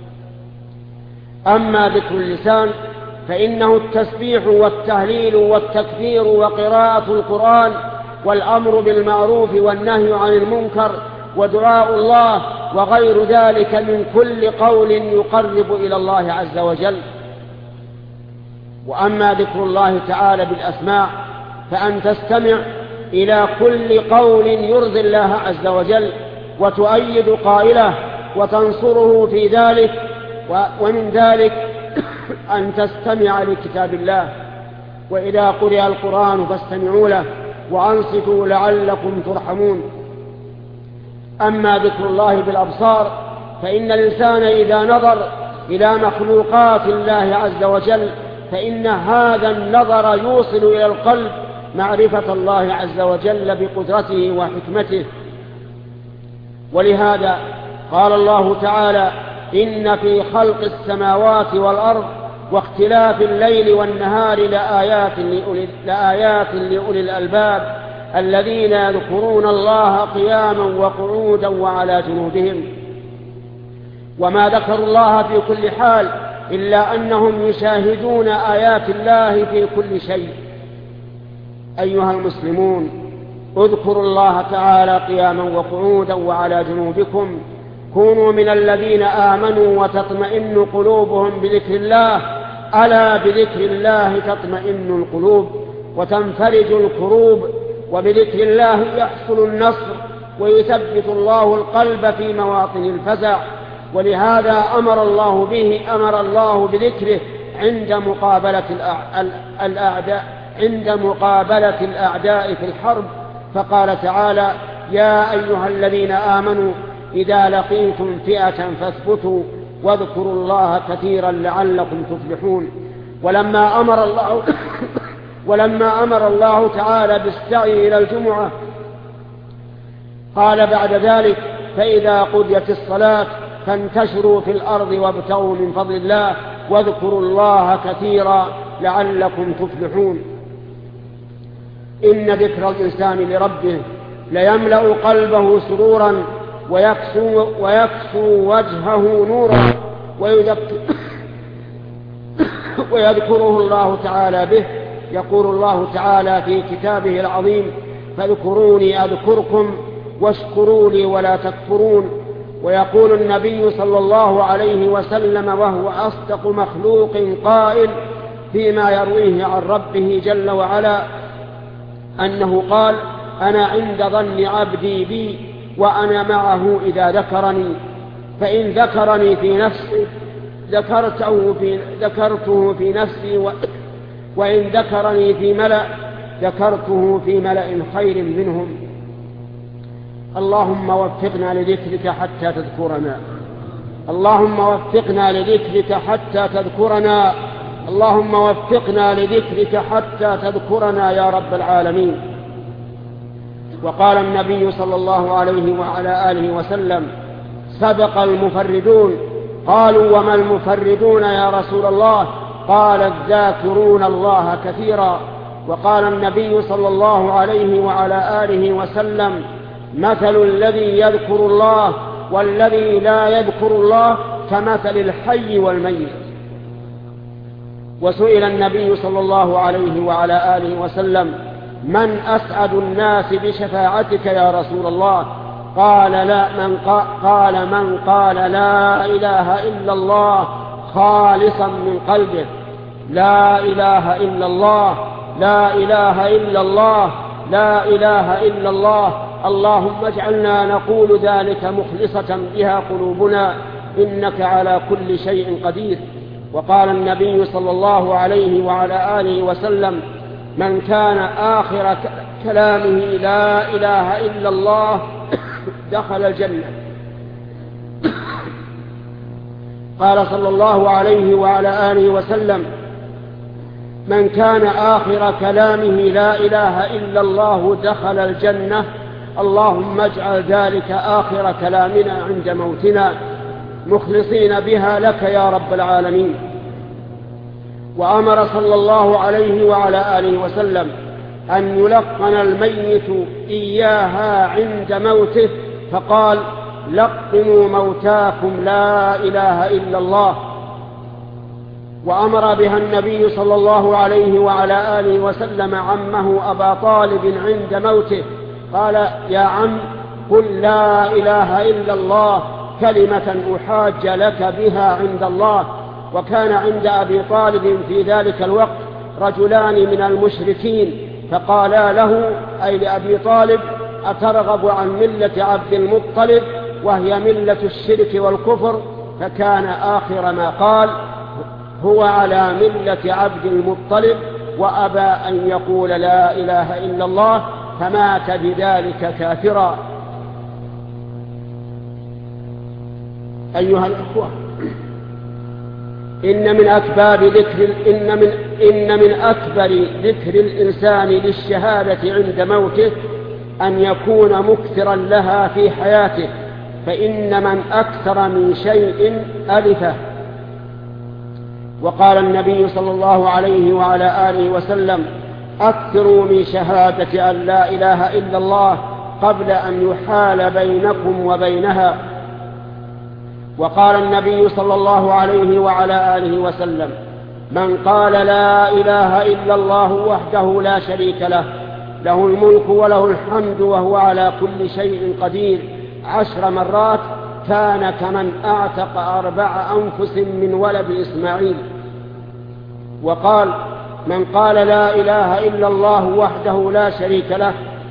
أما ذكر اللسان فإنه التسبيح والتهليل والتكبير وقراءة القرآن والأمر بالمعروف والنهي عن المنكر ودعاء الله وغير ذلك من كل قول يقرب إلى الله عز وجل. وأما ذكر الله تعالى بالأسماء فأن تستمع إلى كل قول يرضي الله عز وجل وتؤيد قائله وتنصره في ذلك. ومن ذلك أن تستمع لكتاب الله، وإذا قرئ القرآن فاستمعوا له وأنصتوا لعلكم ترحمون. أما ذكر الله بالأبصار فإن الإنسان إذا نظر إلى مخلوقات الله عز وجل فإن هذا النظر يوصل إلى القلب معرفة الله عز وجل بقدرته وحكمته. ولهذا قال الله تعالى: إن في خلق السماوات والأرض واختلاف الليل والنهار لآيات لأولي الألباب الذين يذكرون الله قياما وقعودا وعلى جنوبهم. وما ذكروا الله في كل حال إلا أنهم يشاهدون آيات الله في كل شيء. أيها المسلمون، اذكروا الله تعالى قياما وقعودا وعلى جنوبكم. كونوا من الذين آمنوا وتطمئن قلوبهم بذكر الله. ألا بذكر الله تطمئن القلوب وتنفرج الكروب، وبذكر الله يحصل النصر ويثبت الله القلب في مواطن الفزع. ولهذا أمر الله بذكره عند مقابلة الأعداء في الحرب، فقال تعالى: يا أيها الذين آمنوا إذا لقيتم فئة فاثبتوا واذكروا الله كثيرا لعلكم تفلحون. ولما أمر الله تعالى بالسعي إلى الجمعة قال بعد ذلك: فإذا قضيت الصلاة فانتشروا في الأرض وابتغوا من فضل الله واذكروا الله كثيرا لعلكم تفلحون. إن ذكر الإنسان لربه ليملأ قلبه سرورا ويكسو وجهه نورا ويذكره الله تعالى به. يقول الله تعالى في كتابه العظيم: فاذكروني أذكركم واشكروا لي ولا تكفرون. ويقول النبي صلى الله عليه وسلم وهو أصدق مخلوق قائل فيما يرويه عن ربه جل وعلا أنه قال: أنا عند ظن عبدي بي وأنا معه إذا ذكرني، فإن ذكرني في نفسي ذكرته في نفسي، وإن ذكرني في ملأ ذكرته في ملأ خير منهم. اللهم وفقنا لذكرك حتى تذكرنا، اللهم وفقنا لذكرك حتى تذكرنا، اللهم وفقنا لذكرك حتى تذكرنا يا رب العالمين. وقال النبي صلى الله عليه وعلى آله وسلم: سبق المفردون. قالوا: وما المفردون يا رسول الله؟ قال: الذاكرون الله كثيرا. وقال النبي صلى الله عليه وعلى آله وسلم: مثل الذي يذكر الله والذي لا يذكر الله كمثل الحي والميت. وسئل النبي صلى الله عليه وعلى آله وسلم: من أسعد الناس بشفاعتك يا رسول الله؟ قال: من قال لا إله إلا الله خالصا من قلبه. لا إله إلا الله، لا إله إلا الله، لا إله إلا الله. اللهم اجعلنا نقول ذلك مخلصة بها قلوبنا، إنك على كل شيء قدير. وقال النبي صلى الله عليه وعلى آله وسلم: من كان آخر كلامه لا إله إلا الله دخل الجنة. قال صلى الله عليه وعلى آله وسلم: من كان آخر كلامه لا إله إلا الله دخل الجنة. اللهم اجعل ذلك آخر كلامنا عند موتنا، مخلصين بها لك يا رب العالمين. وأمر صلى الله عليه وعلى آله وسلم أن يلقن الميت إياها عند موته، فقال: لقنوا موتاكم لا إله إلا الله. وأمر بها النبي صلى الله عليه وعلى آله وسلم عمه أبا طالب عند موته، قال: يا عم، قل لا إله إلا الله كلمة أحاج لك بها عند الله. وكان عند أبي طالب في ذلك الوقت رجلان من المشركين، فقالا له، أي لأبي طالب: أترغب عن ملة عبد المطلب وهي ملة الشرك والكفر؟ فكان آخر ما قال: هو على ملة عبد المطلب، وأبى أن يقول لا إله إلا الله، فمات بذلك كافرا. أيها الأخوة، إن من أكبر ذكر الإنسان للشهادة عند موته أن يكون مكثرا لها في حياته، فإن من أكثر من شيء ألفه. وقال النبي صلى الله عليه وعلى آله وسلم: أكثروا من شهادة أن لا إله إلا الله قبل أن يحال بينكم وبينها. وقال النبي صلى الله عليه وعلى آله وسلم: من قال لا إله إلا الله وحده لا شريك له، له الملك وله الحمد وهو على كل شيء قدير 10 مرات، كان كمن أعتق 4 أنفس من ولد إسماعيل. وقال: من قال لا إله إلا الله وحده لا شريك له،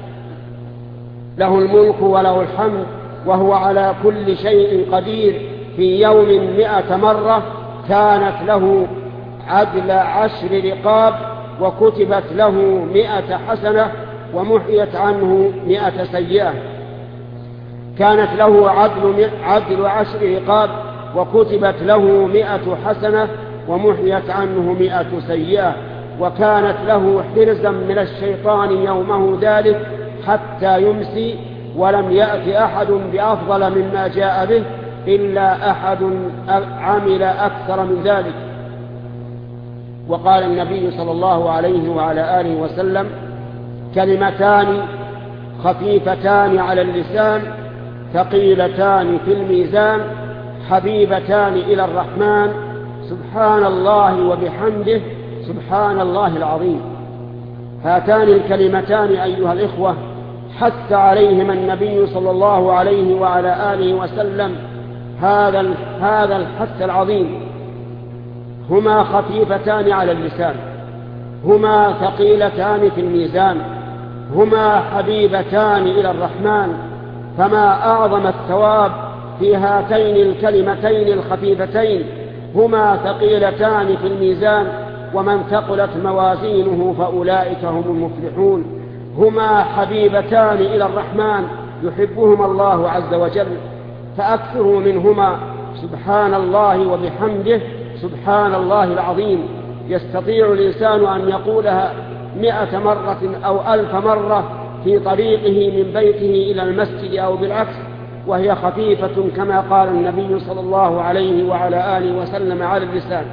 له الملك وله الحمد وهو على كل شيء قدير، في يوم 100 مرة، كانت له عدل 10 رقاب، وكتبت له 100 حسنة، ومحيت عنه 100 سيئة. كانت له عدل 10 رقاب، وكتبت له 100 حسنة، ومحيت عنه 100 سيئة. وكانت له حرزا من الشيطان يومه ذلك حتى يمسي، ولم يأت أحد بأفضل مما جاء به إلا أحد عمل أكثر من ذلك. وقال النبي صلى الله عليه وعلى آله وسلم: كلمتان خفيفتان على اللسان ثقيلتان في الميزان، حبيبتان إلى الرحمن، سبحان الله وبحمده، سبحان الله العظيم. هاتان الكلمتان أيها الإخوة حث عليهما النبي صلى الله عليه وعلى آله وسلم هذا الحث العظيم. هما خفيفتان على اللسان، هما ثقيلتان في الميزان، هما حبيبتان إلى الرحمن. فما أعظم الثواب في هاتين الكلمتين الخفيفتين، هما ثقيلتان في الميزان، ومن ثقلت موازينه فأولئك هم المفلحون. هما حبيبتان إلى الرحمن، يحبهما الله عز وجل، فأكثروا منهما، سبحان الله وبحمده سبحان الله العظيم. يستطيع الإنسان أن يقولها 100 مرة أو 1000 مرة في طريقه من بيته إلى المسجد أو بالعكس، وهي خفيفة كما قال النبي صلى الله عليه وعلى آله وسلم على اللسان.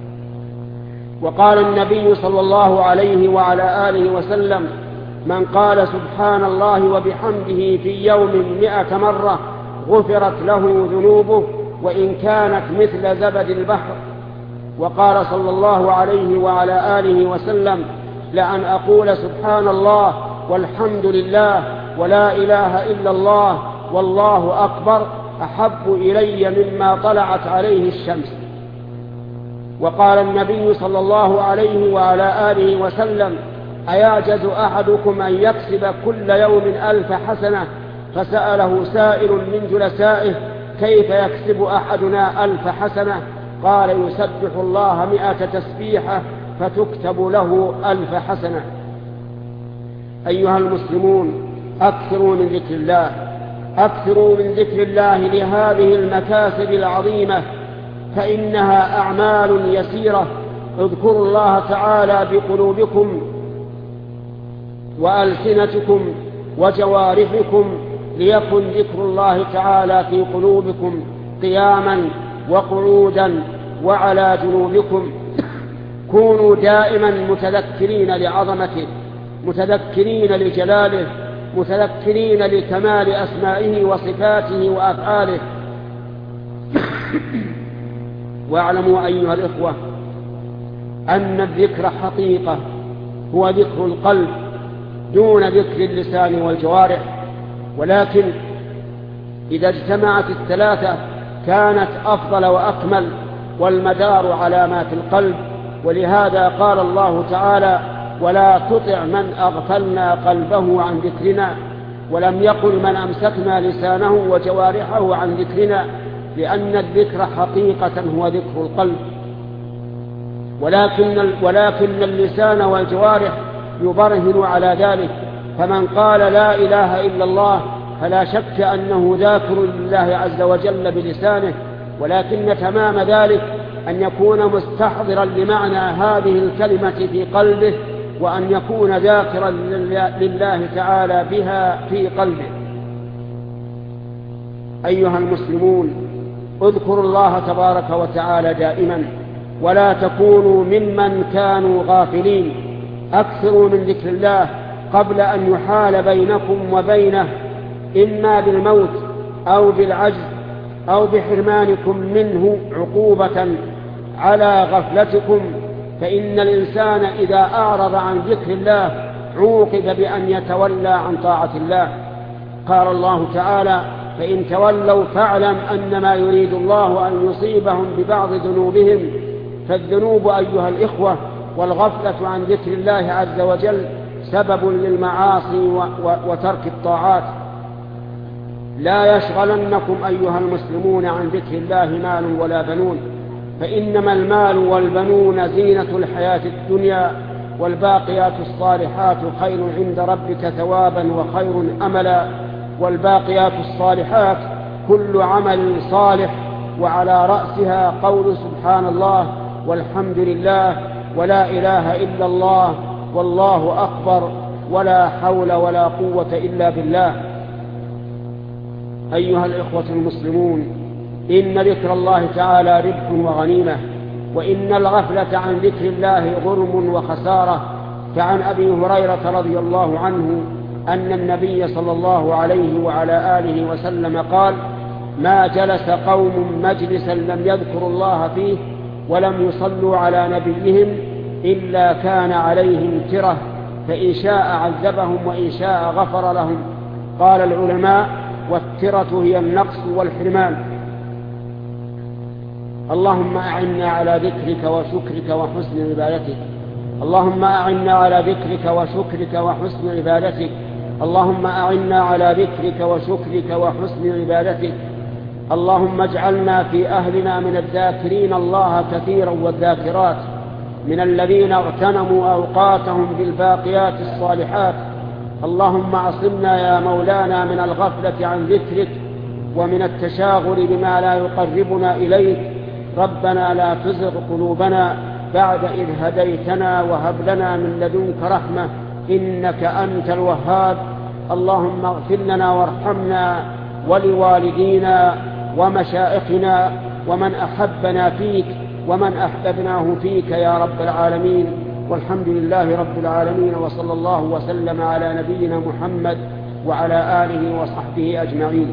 وقال النبي صلى الله عليه وعلى آله وسلم: من قال سبحان الله وبحمده في يوم 100 مرة غفرت له ذنوبه وإن كانت مثل زبد البحر. وقال صلى الله عليه وعلى آله وسلم: لأن أقول سبحان الله والحمد لله ولا إله إلا الله والله أكبر أحب إلي مما طلعت عليه الشمس. وقال النبي صلى الله عليه وعلى آله وسلم: أيعجز أحدكم أن يكسب كل يوم 1000 حسنة؟ فسأله سائل من جلسائه: كيف يكسب أحدنا 1000 حسنة؟ قال: يسبح الله 100 تسبيحة فتكتب له 1000 حسنة. أيها المسلمون، أكثروا من ذكر الله، أكثروا من ذكر الله لهذه المكاسب العظيمة، فإنها أعمال يسيرة. اذكروا الله تعالى بقلوبكم وألسنتكم وجوارحكم، ليكن ذكر الله تعالى في قلوبكم قياما وقعودا وعلى جنوبكم. كونوا دائما متذكرين لعظمته، متذكرين لجلاله، متذكرين لكمال أسمائه وصفاته وأفعاله. واعلموا أيها الإخوة أن الذكر حقيقة هو ذكر القلب دون ذكر اللسان والجوارح، ولكن إذا اجتمعت الثلاثة كانت أفضل وأكمل، والمدار على ما في القلب. ولهذا قال الله تعالى: ولا تطع من أغفلنا قلبه عن ذكرنا، ولم يقل من أمسكنا لسانه وجوارحه عن ذكرنا، لأن الذكر حقيقة هو ذكر القلب، ولكن اللسان والجوارح يبرهن على ذلك. فمن قال لا إله إلا الله فلا شك أنه ذاكر لله عز وجل بلسانه، ولكن تمام ذلك أن يكون مستحضرا لمعنى هذه الكلمة في قلبه، وأن يكون ذاكرا لله تعالى بها في قلبه. أيها المسلمون، اذكروا الله تبارك وتعالى دائما، ولا تكونوا ممن كانوا غافلين. أكثروا من ذكر الله قبل أن يحال بينكم وبينه، إما بالموت أو بالعجز أو بحرمانكم منه عقوبة على غفلتكم. فإن الإنسان إذا أعرض عن ذكر الله عوقب بأن يتولى عن طاعة الله. قال الله تعالى: فإن تولوا فاعلم أنما يريد الله أن يصيبهم ببعض ذنوبهم. فالذنوب أيها الإخوة والغفلة عن ذكر الله عز وجل سبب للمعاصي وترك الطاعات. لا يشغلنكم أيها المسلمون عن ذكر الله مال ولا بنون، فإنما المال والبنون زينة الحياة الدنيا، والباقيات الصالحات خير عند ربك ثوابا وخير أملا. والباقيات الصالحات كل عمل صالح، وعلى رأسها قول سبحان الله والحمد لله ولا إله إلا الله والله أكبر ولا حول ولا قوة إلا بالله. أيها الإخوة المسلمون، إن ذكر الله تعالى ربح وغنيمة، وإن الغفلة عن ذكر الله غرم وخسارة. فعن أبي هريرة رضي الله عنه أن النبي صلى الله عليه وعلى آله وسلم قال: ما جلس قوم مجلسا لم يذكروا الله فيه ولم يصلوا على نبيهم إلا كان عليهم ترة، فإن شاء عذبهم وإن شاء غفر لهم. قال العلماء: والترة هي النقص والحرمان. اللهم أعنا على ذكرك وشكرك وحسن عبادتك. اللهم أعنا على ذكرك وشكرك وحسن عبادتك. اللهم أعنا على ذكرك وشكرك وحسن عبادتك. اللهم اجعلنا في أهلنا من الذاكرين الله كثيرا والذاكرات، من الذين اغتنموا أوقاتهم بالباقيات الصالحات. اللهم عصمنا يا مولانا من الغفلة عن ذكرك، ومن التشاغل بما لا يقربنا إليك. ربنا لا تزغ قلوبنا بعد إذ هديتنا وهب لنا من لدنك رحمة إنك أنت الوهاب. اللهم اغفر لنا وارحمنا ولوالدينا ومشائخنا ومن أحبنا فيك ومن أحببناه فيك يا رب العالمين. والحمد لله رب العالمين، وصلى الله وسلم على نبينا محمد وعلى آله وصحبه أجمعين.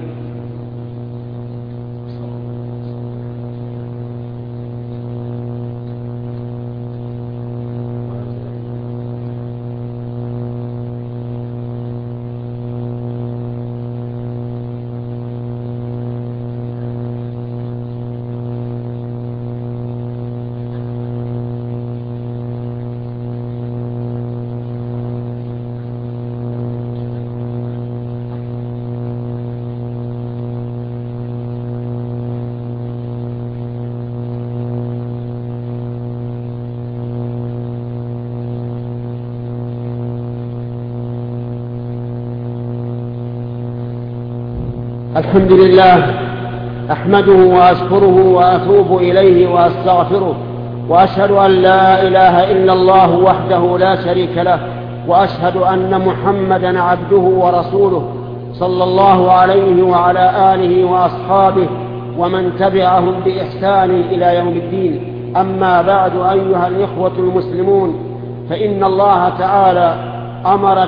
الحمد لله، أحمده وأشكره وأتوب إليه وأستغفره، وأشهد أن لا إله إلا الله وحده لا شريك له، وأشهد أن محمدا عبده ورسوله صلى الله عليه وعلى آله وأصحابه ومن تبعهم بإحسان إلى يوم الدين. أما بعد، أيها الإخوة المسلمون، فإن الله تعالى أمر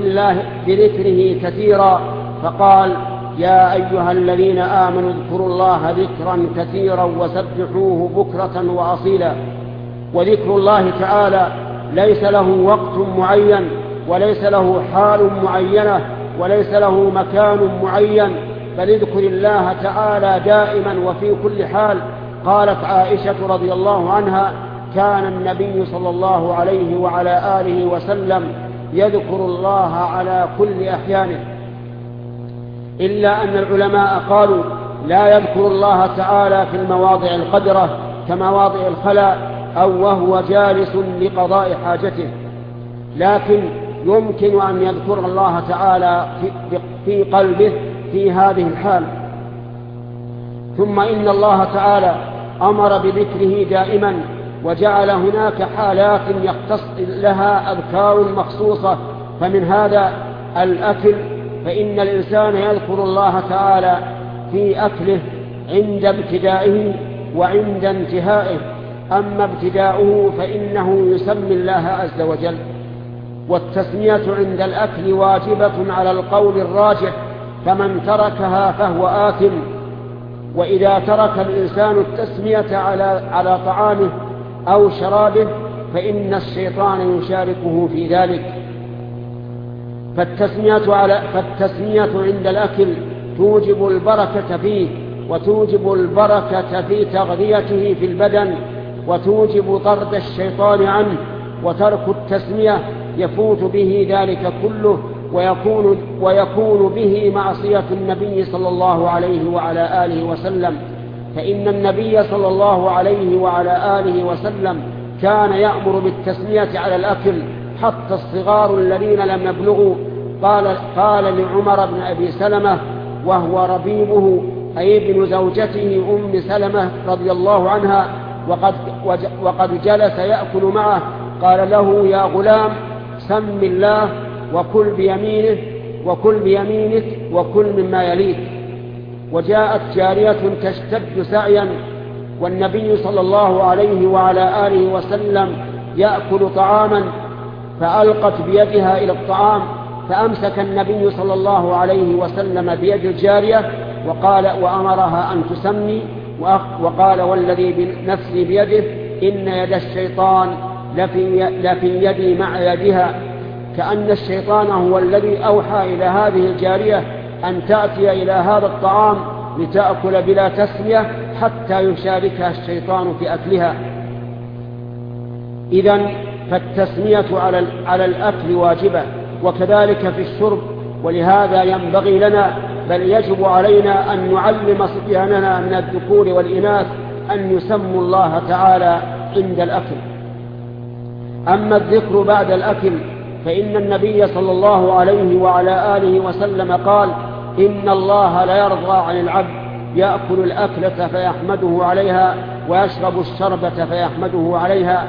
بذكره كثيرا، فقال: يا أيها الذين آمنوا اذكروا الله ذكرا كثيرا وسبحوه بكرة وأصيلا. وذكر الله تعالى ليس له وقت معين، وليس له حال معينة، وليس له مكان معين، بل اذكر الله تعالى دائما وفي كل حال. قالت عائشة رضي الله عنها: كان النبي صلى الله عليه وعلى آله وسلم يذكر الله على كل أحيانه، إلا أن العلماء قالوا: لا يذكر الله تعالى في المواضع القدرة كمواضع الخلاء أو وهو جالس لقضاء حاجته، لكن يمكن أن يذكر الله تعالى في قلبه في هذه الحال. ثم إن الله تعالى أمر بذكره دائما، وجعل هناك حالات يختص لها أذكار مخصوصة، فمن هذا الأكل، فإن الإنسان يذكر الله تعالى في أكله عند ابتدائه وعند انتهائه. أما ابتداؤه فإنه يسمي الله عز وجل. والتسمية عند الأكل واجبة على القول الراجح، فمن تركها فهو آثم. وإذا ترك الإنسان التسمية على طعامه أو شرابه فإن الشيطان يشاركه في ذلك. فالتسمية عند الأكل توجب البركة فيه، وتوجب البركة في تغذيته في البدن، وتوجب طرد الشيطان عنه. وترك التسمية يفوت به ذلك كله، ويكون به معصية النبي صلى الله عليه وعلى آله وسلم. فإن النبي صلى الله عليه وعلى آله وسلم كان يأمر بالتسمية على الأكل، حتى الصغار الذين لم يبلغوا. قال لعمر بن أبي سلمة وهو ربيبه، أي ابن زوجته أم سلمة رضي الله عنها، وقد جلس يأكل معه، قال له: يا غلام، سم الله وكل بيمينك وكل مما يليك. وجاءت جارية تشتد سعيا، والنبي صلى الله عليه وعلى آله وسلم يأكل طعاما، فألقت بيدها إلى الطعام، فأمسك النبي صلى الله عليه وسلم بيد الجارية وأمرها أن تسمي، وقال: والذي نفسي بيده إن يد الشيطان لفي يدي مع يدها. كأن الشيطان هو الذي أوحى إلى هذه الجارية أن تأتي إلى هذا الطعام لتأكل بلا تسمية حتى يشاركها الشيطان في أكلها. إذن فالتسمية على الأكل واجبة، وكذلك في الشرب. ولهذا ينبغي لنا، بل يجب علينا، أن نعلم صبياننا من الذكور والإناث أن يسموا الله تعالى عند الأكل. أما الذكر بعد الأكل فإن النبي صلى الله عليه وعلى آله وسلم قال: إن الله لا يرضى عن العبد يأكل الأكلة فيحمده عليها ويشرب الشربة فيحمده عليها.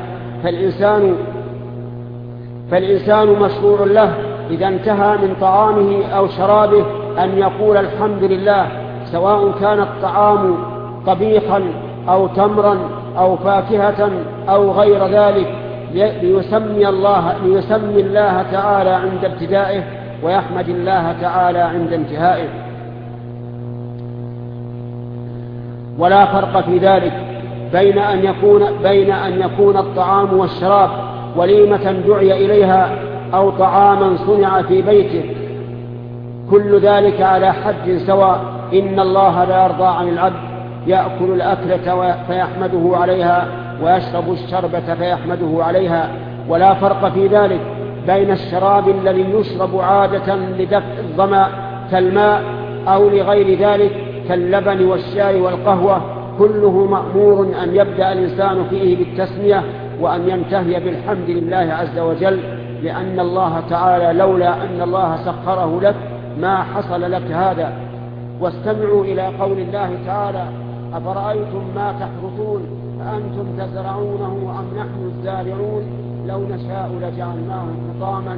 فالإنسان مشروع له إذا انتهى من طعامه أو شرابه أن يقول الحمد لله، سواء كان الطعام طبيخا أو تمرا أو فاكهة أو غير ذلك، ليسمي الله تعالى عند ابتدائه ويحمد الله تعالى عند انتهائه. ولا فرق في ذلك بين أن يكون الطعام والشراب وليمة دعي إليها أو طعاما صنع في بيته، كل ذلك على حد سواء. إن الله لا يرضى عن العبد يأكل الأكلة فيحمده عليها ويشرب الشربة فيحمده عليها. ولا فرق في ذلك بين الشراب الذي يشرب عادة لدفع الظمأ كالماء أو لغير ذلك كاللبن والشاي والقهوة، كله مأمور أن يبدأ الإنسان فيه بالتسمية وأن ينتهي بالحمد لله عز وجل، لأن الله تعالى لولا أن الله سخره لك ما حصل لك هذا. واستمعوا إلى قول الله تعالى: أفرأيتم ما تحرثون أأنتم تزرعونه أم نحن الزارعون لو نشاء لجعلناه حطاما.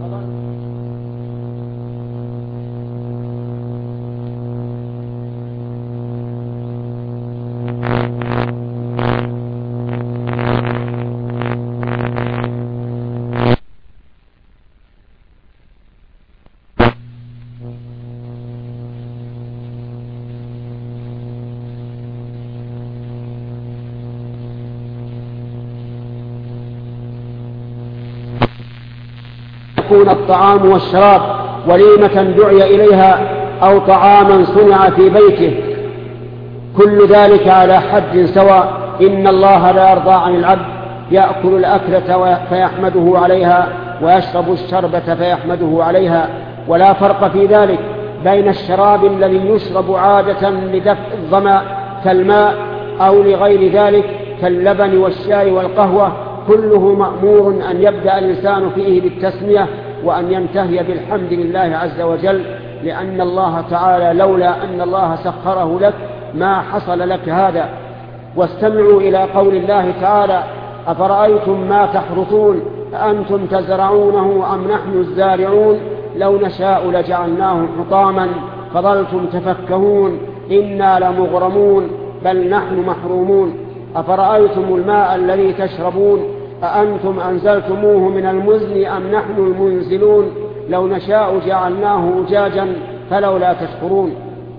يكون الطعام والشراب وليمة دعي إليها أو طعاما صنع في بيته، كل ذلك على حد سواء. إن الله لا يرضى عن العبد يأكل الأكلة فيحمده عليها ويشرب الشربة فيحمده عليها. ولا فرق في ذلك بين الشراب الذي يشرب عادة لدفع الظمأ كالماء أو لغير ذلك كاللبن والشاي والقهوة، كله مأمور أن يبدأ الإنسان فيه بالتسمية وأن ينتهي بالحمد لله عز وجل، لأن الله تعالى لولا أن الله سخره لك ما حصل لك هذا. واستمعوا إلى قول الله تعالى: أفرأيتم ما تحرثون أأنتم تزرعونه أم نحن الزارعون لو نشاء لجعلناه حطاما فظلتم تفكهون إنا لمغرمون بل نحن محرومون. أفرأيتم الماء الذي تشربون أأنتم أنزلتموه من المزن أم نحن المنزلون لو نشاء جعلناه أجاجا فلولا تشكرون.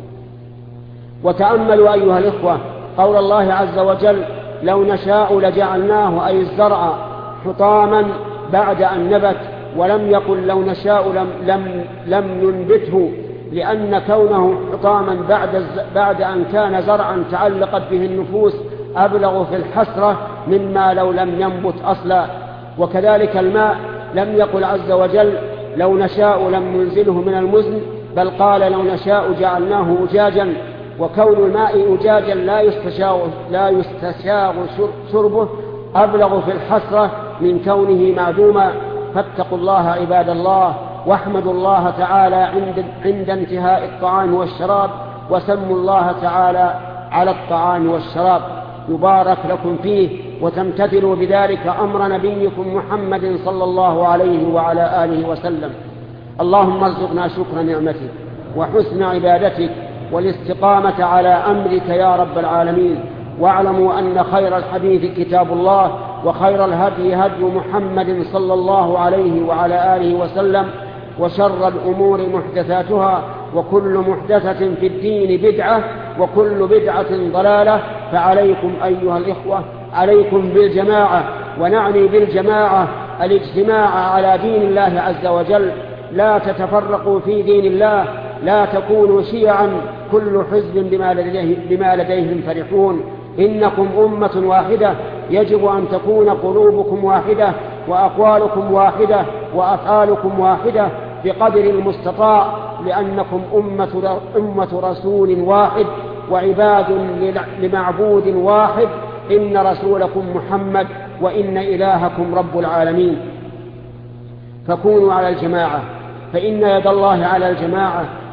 وتأملوا أيها الإخوة قول الله عز وجل: لو نشاء لجعلناه أي الزرع حطاما بعد أن نبت، ولم يقل لو نشاء لم ننبته، لأن كونه حطاما بعد أن كان زرعا تعلقت به النفوس أبلغ في الحسرة مما لو لم ينبت أصلا. وكذلك الماء لم يقل عز وجل لو نشاء لم ننزله من المزن، بل قال لو نشاء جعلناه أجاجا. وكون الماء أجاجا لا يستشاغ شربه أبلغ في الحسرة من كونه معدوما. فاتقوا الله عباد الله، واحمدوا الله تعالى عند انتهاء الطعام والشراب، وسموا الله تعالى على الطعام والشراب، يبارك لكم فيه، وتمتثلوا بذلك أمر نبيكم محمد صلى الله عليه وعلى آله وسلم. اللهم ارزقنا شكر نعمتك وحسن عبادتك والاستقامة على أمرك يا رب العالمين. واعلموا أن خير الحديث كتاب الله، وخير الهدي هدي محمد صلى الله عليه وعلى آله وسلم، وشر الأمور محدثاتها، وكل محدثة في الدين بدعة، وكل بدعة ضلالة. فعليكم أيها الإخوة عليكم بالجماعة، ونعني بالجماعة الاجتماع على دين الله عز وجل. لا تتفرقوا في دين الله، لا تكونوا شيعا كل حزب بما لديهم فرحون. إنكم أمة واحدة، يجب أن تكون قلوبكم واحدة، وأقوالكم واحدة، وأفعالكم واحدة بقدر المستطاع، لأنكم أمة رسول واحد وعباد لمعبود واحد. إن رسولكم محمد وإن إلهكم رب العالمين. فكونوا على الجماعة، فإن يد الله على الجماعة،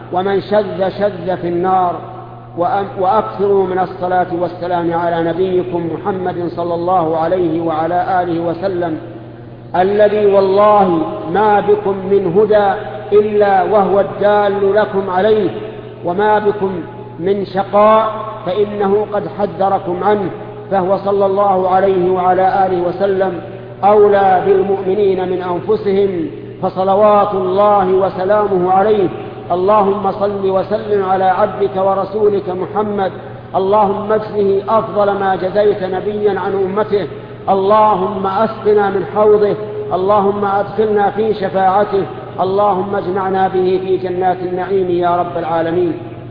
ومن شذ شذ في النار. وأكثروا من الصلاة والسلام على نبيكم محمد صلى الله عليه وعلى آله وسلم، الذي والله ما بكم من هدى إلا وهو الدال لكم عليه، وما بكم من شقاء فإنه قد حذركم عنه، فهو صلى الله عليه وعلى آله وسلم أولى بالمؤمنين من أنفسهم، فصلوات الله وسلامه عليه. اللهم صل وسلم على عبدك ورسولك محمد، اللهم اجزه أفضل ما جزيت نبيا عن أمته، اللهم أسقنا من حوضه، اللهم أدخلنا في شفاعته، اللهم اجمعنا به في جنات النعيم يا رب العالمين.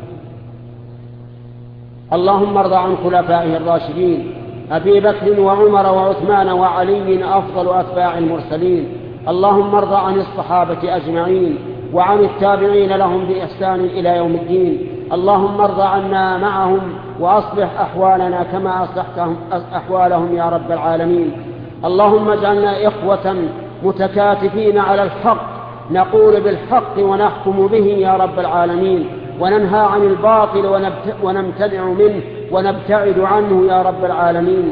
اللهم ارض عن خلفائه الراشدين أبي بكر وعمر وعثمان وعلي أفضل أتباع المرسلين. اللهم ارض عن الصحابة أجمعين وعن التابعين لهم بإحسان إلى يوم الدين. اللهم ارض عنا معهم وأصلح أحوالنا كما أصلحت أحوالهم يا رب العالمين. اللهم اجعلنا إخوة متكاتفين على الحق، نقول بالحق ونحكم به يا رب العالمين، وننهى عن الباطل ونمتنع منه ونبتعد عنه يا رب العالمين.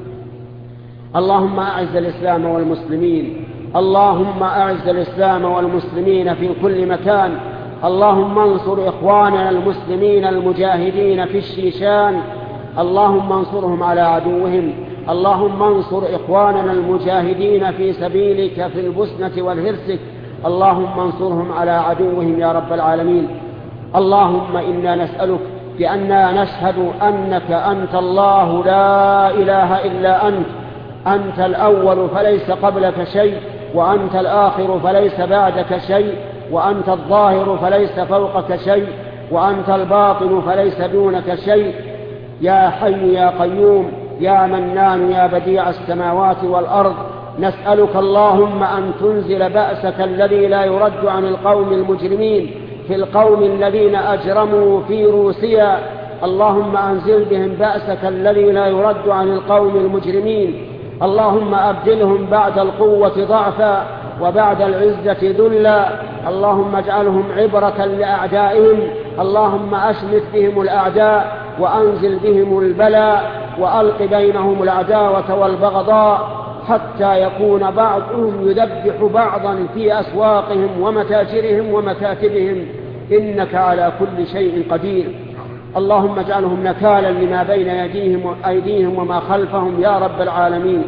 اللهم أعز الإسلام والمسلمين، اللهم أعز الإسلام والمسلمين في كل مكان. اللهم انصر إخواننا المسلمين المجاهدين في الشيشان، اللهم انصرهم على عدوهم. اللهم انصر إخواننا المجاهدين في سبيلك في البوسنة والهرسك، اللهم انصرهم على عدوهم يا رب العالمين. اللهم إنا نسألك بأننا نشهد أنك أنت الله لا إله إلا أنت، أنت الأول فليس قبلك شيء، وأنت الآخر فليس بعدك شيء، وأنت الظاهر فليس فوقك شيء، وأنت الباطن فليس دونك شيء. يا حي يا قيوم يا منان يا بديع السماوات والأرض، نسألك اللهم أن تنزل بأسك الذي لا يرد عن القوم المجرمين في القوم الذين أجرموا في روسيا. اللهم أنزل بهم بأسك الذي لا يرد عن القوم المجرمين. اللهم أبدلهم بعد القوة ضعفا وبعد العزة ذلا. اللهم اجعلهم عبرة لأعدائهم. اللهم أشمت بهم الأعداء وأنزل بهم البلاء وألق بينهم العداوة والبغضاء، حتى يكون بعضهم يذبح بعضا في أسواقهم ومتاجرهم ومكاتبهم، إنك على كل شيء قدير. اللهم اجعلهم نكالا لما بين أيديهم وما خلفهم يا رب العالمين.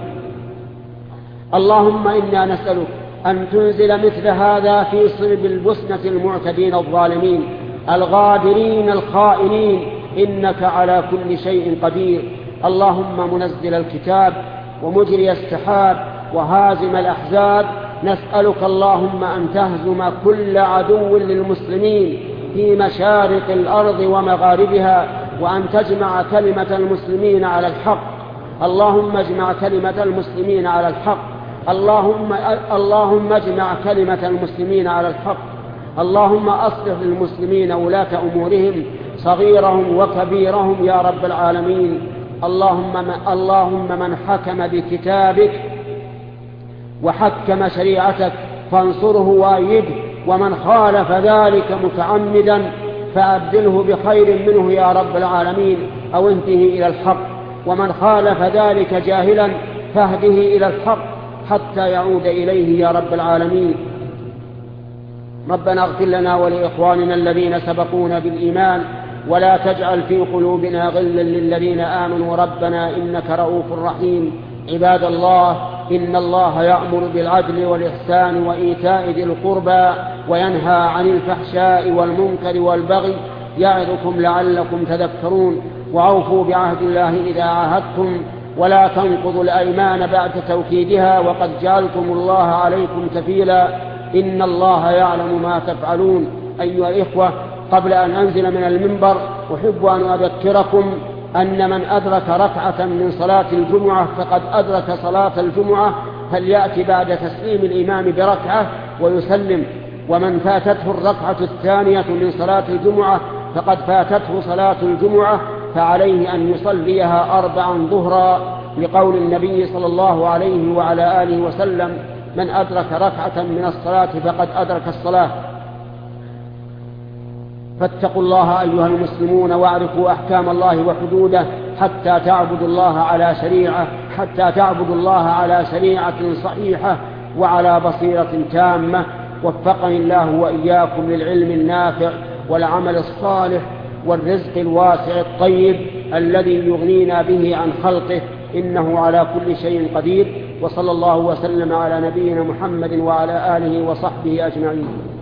اللهم إنا نسألك أن تنزل مثل هذا في صلب البوسنة المعتدين الظالمين الغادرين الخائنين، إنك على كل شيء قدير. اللهم منزل الكتاب ومجري السحاب وهازم الأحزاب، نسألك اللهم أن تهزم كل عدو للمسلمين في مشارق الأرض ومغاربها، وأن تجمع كلمة المسلمين على الحق. اللهم اجمع كلمة المسلمين على الحق. اللهم اجمع كلمة المسلمين على الحق. اللهم أصلح للمسلمين ولاة أمورهم صغيرهم وكبيرهم يا رب العالمين. اللهم من حكم بكتابك وحكم شريعتك فانصره وأيده، ومن خالف ذلك متعمدا فأبدله بخير منه يا رب العالمين، أو انته إلى الحق. ومن خالف ذلك جاهلا فاهده إلى الحق حتى يعود إليه يا رب العالمين. ربنا اغفر لنا ولإخواننا الذين سبقونا بالإيمان، ولا تجعل في قلوبنا غلا للذين آمنوا ربنا إنك رؤوف رحيم. عباد الله، إن الله يأمر بالعدل والإحسان وإيتاء ذي القربى وينهى عن الفحشاء والمنكر والبغي، يعظكم لعلكم تذكرون. وأوفوا بعهد الله إذا عاهدتم، ولا تنقضوا الأيمان بعد توكيدها، وقد جعلتم الله عليكم كفيلا، إن الله يعلم ما تفعلون. أيها الإخوة، قبل أن أنزل من المنبر أحب أن أذكركم أن من أدرك ركعة من صلاة الجمعة فقد أدرك صلاة الجمعة، فليأتي بعد تسليم الإمام بركعة ويسلم. ومن فاتته الركعة الثانية من صلاة الجمعة فقد فاتته صلاة الجمعة، فعليه أن يصليها 4 ظهرا، لقول النبي صلى الله عليه وعلى آله وسلم: من أدرك ركعة من الصلاة فقد أدرك الصلاة. فاتقوا الله أيها المسلمون واعرفوا أحكام الله وحدوده حتى تعبدوا الله على شريعة صحيحة وعلى بصيرة تامة. وفقني الله وإياكم للعلم النافع والعمل الصالح والرزق الواسع الطيب الذي يغنينا به عن خلقه، إنه على كل شيء قدير. وصلى الله وسلم على نبينا محمد وعلى آله وصحبه أجمعين.